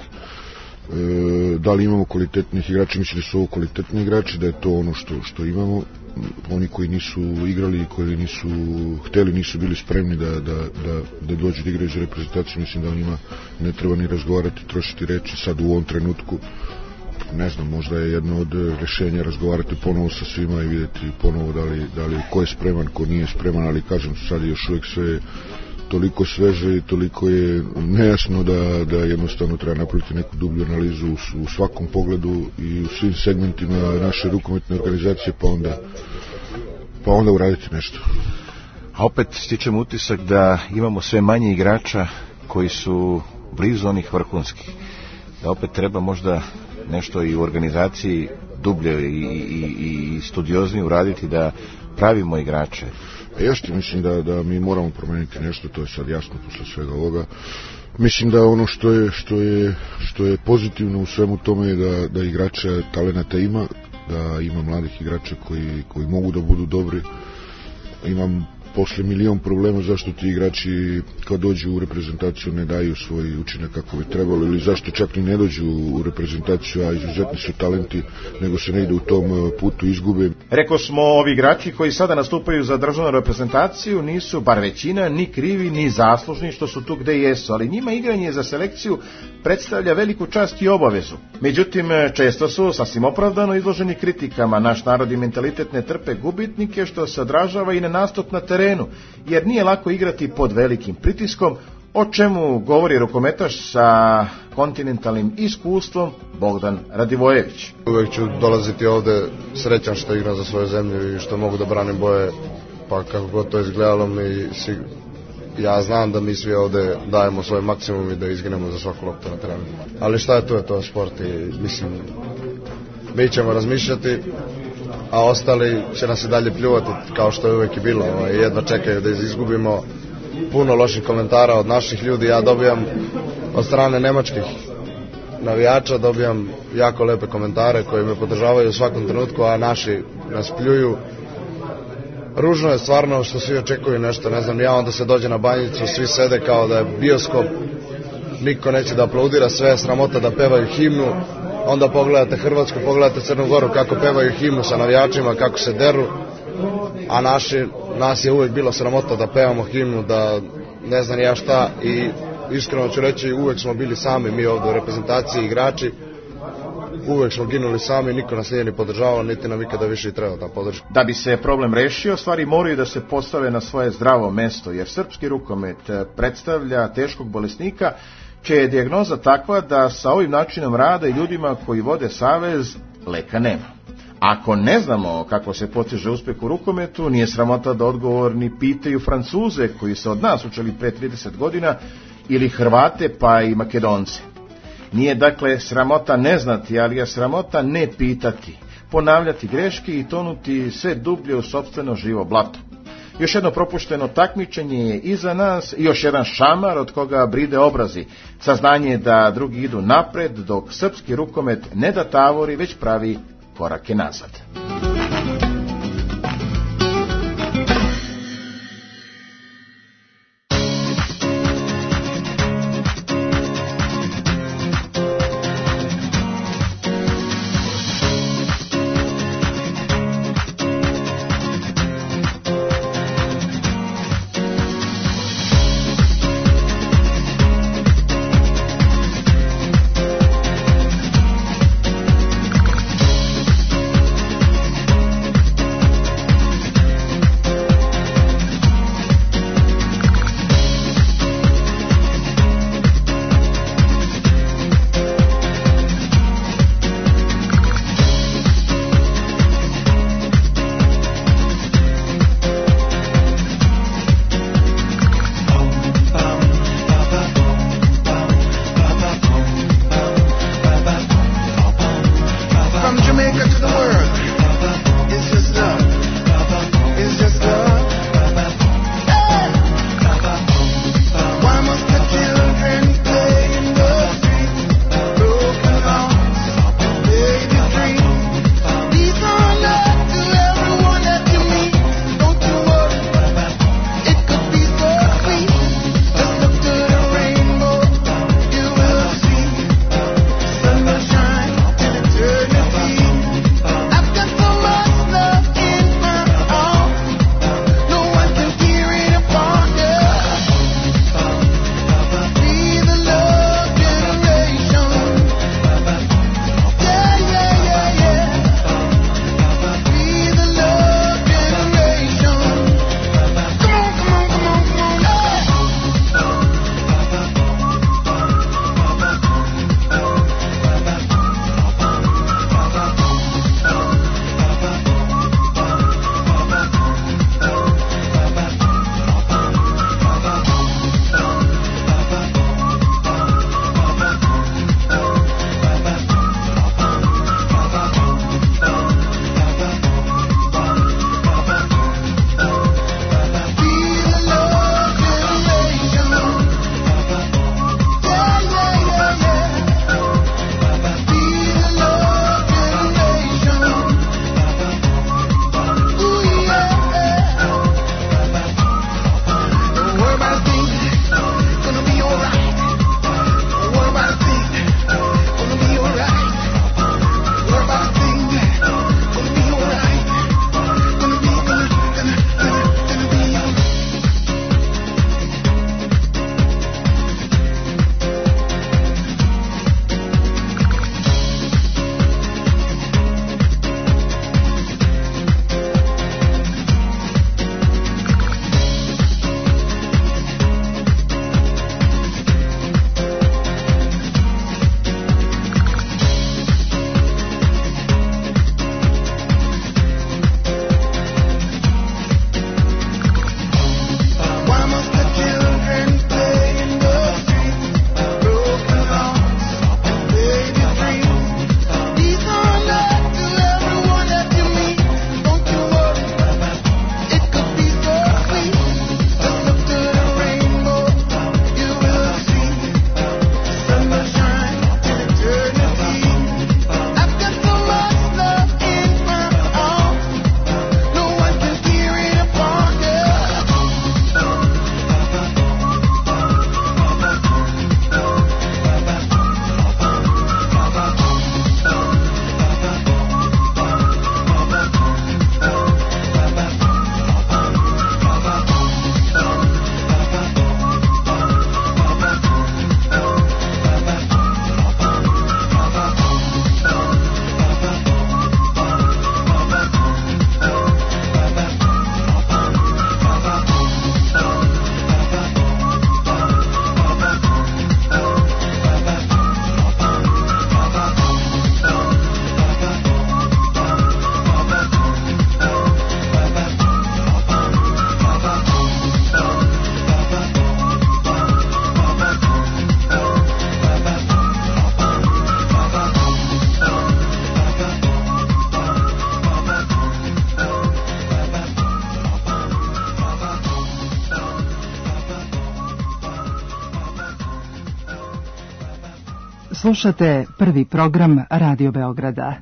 E, da li imamo kvalitetnih igrača? Mislim da su ovo kvalitetni igrači, da je to ono što, što imamo. Oni koji nisu igrali, koji nisu hteli, nisu bili spremni da, da, da, da dođu da igraju za reprezentaciju. Mislim da o njima ne treba ni razgovarati, trošiti reči sad u ovom trenutku. Ne znam, možda je jedno od rešenja razgovarati ponovo sa svima i vidjeti ponovo da li, da li ko je spreman, ko nije spreman, ali kažem, sad je još uvijek sve toliko sveže i toliko je nejasno da, da jednostavno treba napraviti neku dublju analizu u, u svakom pogledu i u svim segmentima naše rukometne organizacije, pa onda, pa onda uraditi nešto. A opet stičem utisak da imamo sve manje igrača koji su blizu onih vrhunskih. Da opet treba možda nešto i u organizaciji dublje i, i, i studioznije uraditi da pravimo igrače. E još ti mislim da, da mi moramo promeniti nešto, to je sad jasno posle svega ovoga. Mislim da ono što je, što je, što je pozitivno u svemu tome je da, da igrača talenata ima, da ima mladih igrača koji, koji mogu da budu dobri. Imam posle milion problema zašto ti igrači kad dođu u reprezentaciju ne daju svoj učinak kako bi trebalo, ili zašto čak ni ne dođu u reprezentaciju, a izuzetni su talenti, nego se ne ide u tom putu, izgube. Rekao smo, ovi igrači koji sada nastupaju za državnu reprezentaciju nisu, bar većina, ni krivi ni zaslužni što su tu gde jesu, ali njima igranje za selekciju predstavlja veliku čast i obavezu. Međutim, često su sasvim opravdano izloženi kritikama. Naš narod i mentalitet ne trpe gubitnike, što se odražava i na nastup na terenu, jer nije lako igrati pod velikim pritiskom, o čemu govori rukometaš sa kontinentalnim iskustvom Bogdan Radivojević. Uvijek ću dolaziti ovde srećan što igram za svoju zemlju i što mogu da branim boje, pa kako god to izgledalo mi, ja znam da mi svi ovde dajemo svoj maksimum i da izginemo za svaku loptu na terenu. Ali šta je to, je to sport i mislim, mi ćemo razmišljati, a ostali će nas i dalje pljuvati kao što je uvijek i bilo. Jedva čekaju da izgubimo. Puno loših komentara od naših ljudi ja dobijam od strane nemačkih navijača, dobijam jako lepe komentare koji me podržavaju u svakom trenutku, a naši nas pljuju. Ružno je stvarno što svi očekuju nešto, ne znam, ja onda se dođe na Banjicu, svi sede kao da je bioskop, niko neće da aplaudira, sve je sramota da pevaju himnu. Onda pogledate Hrvatsku, pogledate Crnu Goru kako pevaju himnu sa navijačima, kako se deru, a naši, nas je uvijek bilo sramota da pevamo himnu, da ne znam ja šta, i iskreno ću reći, uvijek smo bili sami, mi ovdje u reprezentaciji, igrači, uvijek smo ginuli sami, niko nas nije ni podržavao, niti nam ikada više i treba ta podrška. Da bi se problem rešio, stvari moraju da se postave na svoje zdravo mesto, jer srpski rukomet predstavlja teškog bolesnika, čija je dijagnoza takva da sa ovim načinom rada i ljudima koji vode savez leka nema. Ako ne znamo kako se postiže uspeh u rukometu, nije sramota da odgovorni pitaju Francuze koji se od nas učili pre trideset godina, ili Hrvate pa i Makedonce. Nije dakle sramota ne znati, ali je sramota ne pitati, ponavljati greške i tonuti sve dublje u sopstveno živo blato. Još jedno propušteno takmičenje je iza nas i još jedan šamar od koga bride obrazi. Saznanje da drugi idu napred, dok srpski rukomet ne da tavori, već pravi korake nazad. Slušate prvi program Radio Beograda.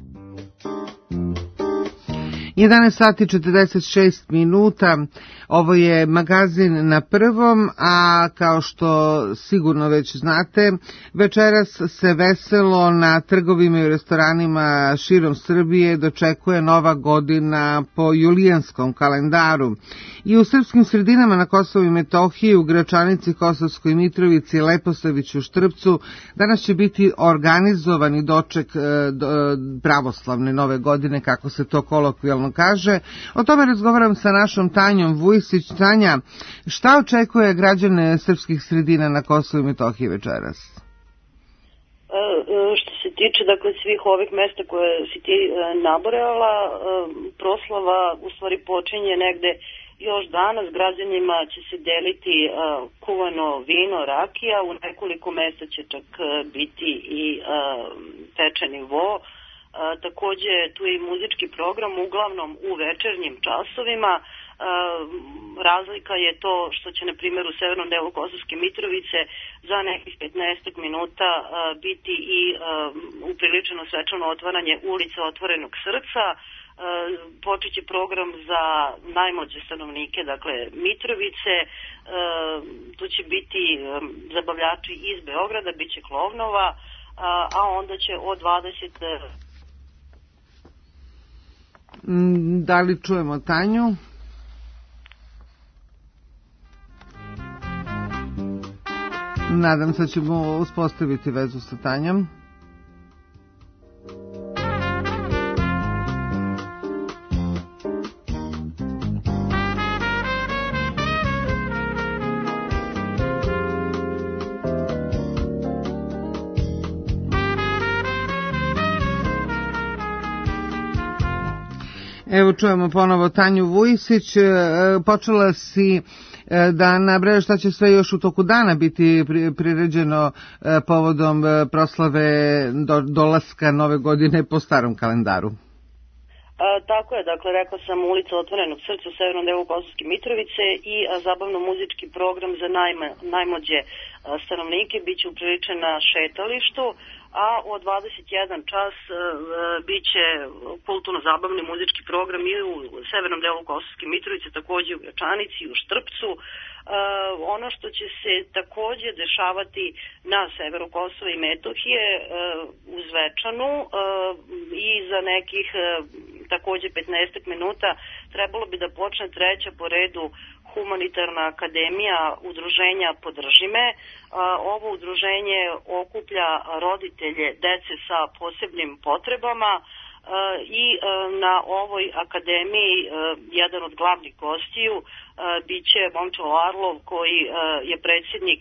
jedanaest sati četrdeset šest minuta, ovo je magazin na prvom, a kao što sigurno već znate, večeras se veselo na trgovima i restoranima širom Srbije dočekuje nova godina po julijanskom kalendaru. I u srpskim sredinama na Kosovu i Metohiji, u Gračanici, Kosovskoj Mitrovici, Leposaviću, Štrpcu, danas će biti organizovani doček e, pravoslavne nove godine, kako se to kolokvijalno kaže. O tome razgovaram sa našom Tanjom Vujsić. Tanja, šta očekuje građane srpskih sredina na Kosovu i Metohiji večeras? Što se tiče dakle svih ovih mesta koje si ti nabrojala, proslava u stvari počinje negde još danas. Građanima će se deliti kuvano vino, rakija, u nekoliko mesta će čak biti i pečeni vo. Takođe tu je i muzički program, uglavnom u večernjim časovima. Razlika je to što će na primjer u severnom delu Kosovske Mitrovice za nekih petnaest minuta biti i upriličeno svečano otvaranje ulica Otvorenog srca. Počet će program za najmlađe stanovnike, dakle Mitrovice. Tu će biti zabavljači iz Beograda, bit će klovnova, a onda će od dvadeset... Da li čujemo Tanju? Nadam se da ćemo uspostaviti vezu sa Tanjom. Evo čujemo ponovo Tanju Vujsić. Počela si da nabrajaš šta će sve još u toku dana biti priređeno povodom proslave do, dolaska nove godine po starom kalendaru. A, tako je, dakle, rekla sam ulica Otvorenog srca u severnom delu Kosovske Mitrovice i zabavno-muzički program za najma, najmlađe a, stanovnike biće upriličen na šetalištu, a od dvadeset jedan čas a, bit će kulturno-zabavni muzički program i u severnom delu Kosovske Mitrovice, takođe u Gračanici i u Štrpcu. Uh, ono što će se takođe dešavati na severu Kosova i Metohije uh, u Zvečanu uh, i za nekih uh, takođe petnaest minuta trebalo bi da počne treća po redu humanitarna akademija udruženja Podrži me. Uh, ovo udruženje okuplja roditelje dece sa posebnim potrebama i na ovoj akademiji jedan od glavnih gostiju biće Momčilo Arlov, koji je predsjednik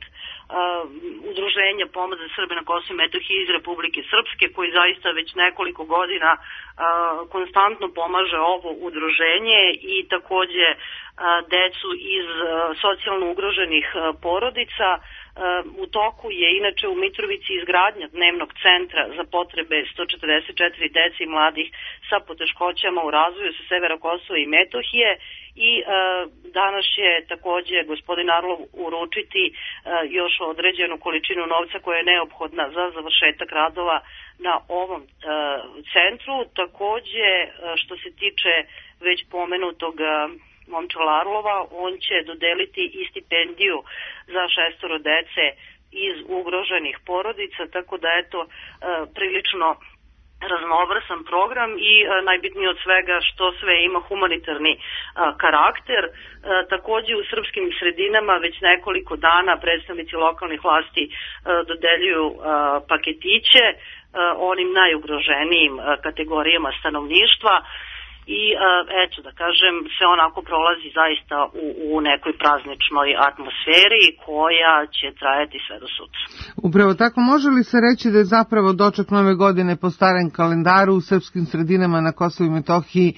udruženja Pomoć za Srbe na Kosovu i Metohiji iz Republike Srpske, koji zaista već nekoliko godina konstantno pomaže ovo udruženje i takođe decu iz socijalno ugroženih porodica. U toku je inače u Mitrovici izgradnja dnevnog centra za potrebe sto četrdeset četiri dece i mladih sa poteškoćama u razvoju sa severa Kosova i Metohije i e, danas će takođe gospodin Arlov uručiti e, još određenu količinu novca koja je neophodna za završetak radova na ovom e, centru. Takođe, e, što se tiče već pomenutog e, Momčila Arlova, on će dodeliti i stipendiju za šestoro dece iz ugroženih porodica, tako da je to e, prilično raznovrsan program i e, najbitnije od svega što sve ima humanitarni a, karakter. E, takođe u srpskim sredinama već nekoliko dana predstavnici lokalnih vlasti e, dodeljuju a, paketiće a, onim najugroženijim a, kategorijama stanovništva. I eto da kažem, sve onako prolazi zaista u, u nekoj prazničnoj atmosferi koja će trajati sve do sutra. Upravo tako, može li se reći da je zapravo doček nove godine po starem kalendaru u srpskim sredinama na Kosovu i Metohiji e,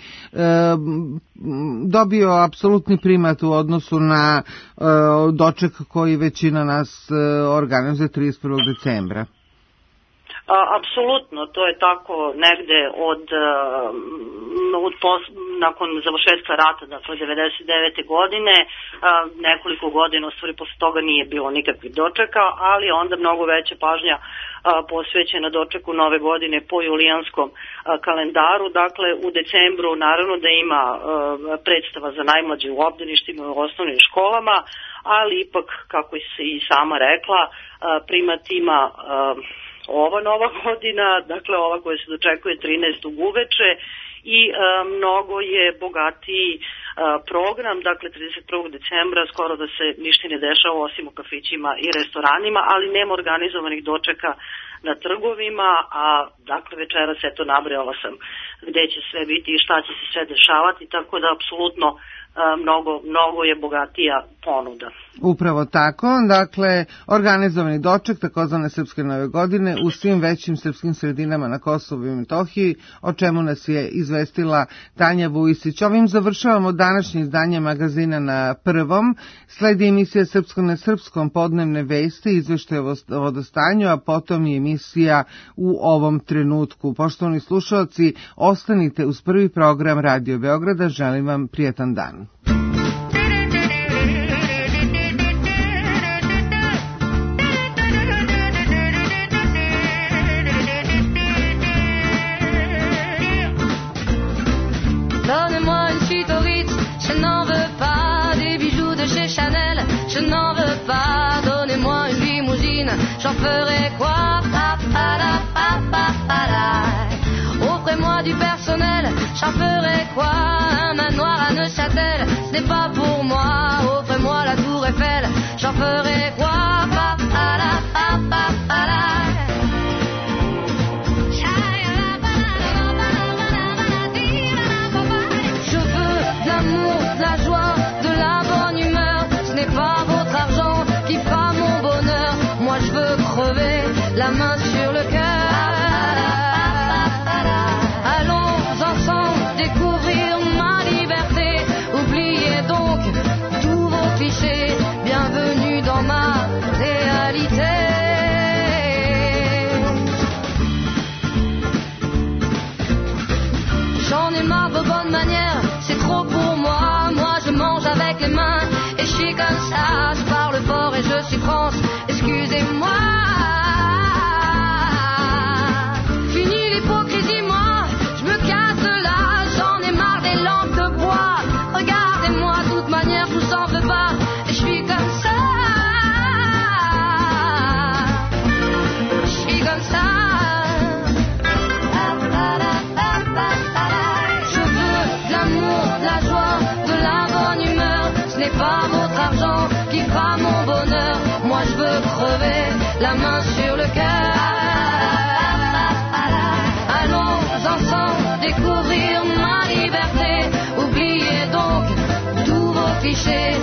dobio apsolutni primat u odnosu na e, doček koji većina nas e, organizuje trideset prvog decembra? A, apsolutno, to je tako negde od, od pos, nakon završetka rata, dakle devedeset devete godine, a, nekoliko godina, u stvari posle toga nije bilo nikakvih dočeka, ali onda mnogo veća pažnja a, posvećena dočeku nove godine po julijanskom a, kalendaru. Dakle, u decembru naravno da ima a, predstava za najmlađe u obdaništima i u osnovnim školama, ali ipak, kako se i sama rekla, a, primat ima a, ova nova godina, dakle ova koja se dočekuje trinaestog uveče i a, mnogo je bogatiji a, program, dakle trideset prvog decembra skoro da se ništa ne dešava osim u kafićima i restoranima, ali nema organizovanih dočeka na trgovima, a dakle večeras eto nabrojala sam gde će sve biti i šta će se sve dešavati, tako da apsolutno a, mnogo, mnogo je bogatija ponuda. Upravo tako, dakle, organizovani doček takozvane Srpske nove godine u svim većim srpskim sredinama na Kosovu i Metohiji, o čemu nas je izvestila Tanja Vujisić. Ovim završavamo današnje izdanje magazina na Prvom. Sledi emisija Srpsko na srpskom, podnevne vesti, izveštaje o vodostanju, a potom je emisija U ovom trenutku. Poštovani slušalci, ostanite uz prvi program Radio Beograda. Želim vam prijetan dan. Donnez-moi une suite au Ritz, je n'en veux pas. Des bijoux de chez Chanel, je n'en veux pas. Donnez-moi une limousine, j'en ferai quoi? Pa, pa, la, pa, pa, pa, la. Offrez-moi du personnel, j'en ferai quoi? Un manoir à Neuchâtel, ce n'est pas pour moi. Offrez-moi la tour Eiffel, j'en ferai quoi? Pa, pa, la, pa, pa, pa, la. De la joie, de la bonne humeur, ce n'est pas votre argent qui fera mon bonheur. Moi je veux crever la main sur le cœur. Allons ensemble découvrir ma liberté. Oubliez donc tous vos clichés. Bienvenue dans ma réalité. J'en ai marre de bonnes manières, c'est trop pour moi. Je mange avec les mains et je suis comme ça. Je parle fort et je suis France, excusez-moi. Fini l'hypocrisie, moi, je me casse de là. J'en ai marre des lampes de bois. Regardez-moi, de toute manière, je vous en veux pas. Et je suis comme ça. Je suis comme ça. Je veux de l'amour, de la joie, de la bonne humeur. Ce n'est pas votre argent qui fera mon bonheur. Moi je veux crever la main sur le cœur. Allons ensemble découvrir ma liberté. Oubliez donc tous vos clichés.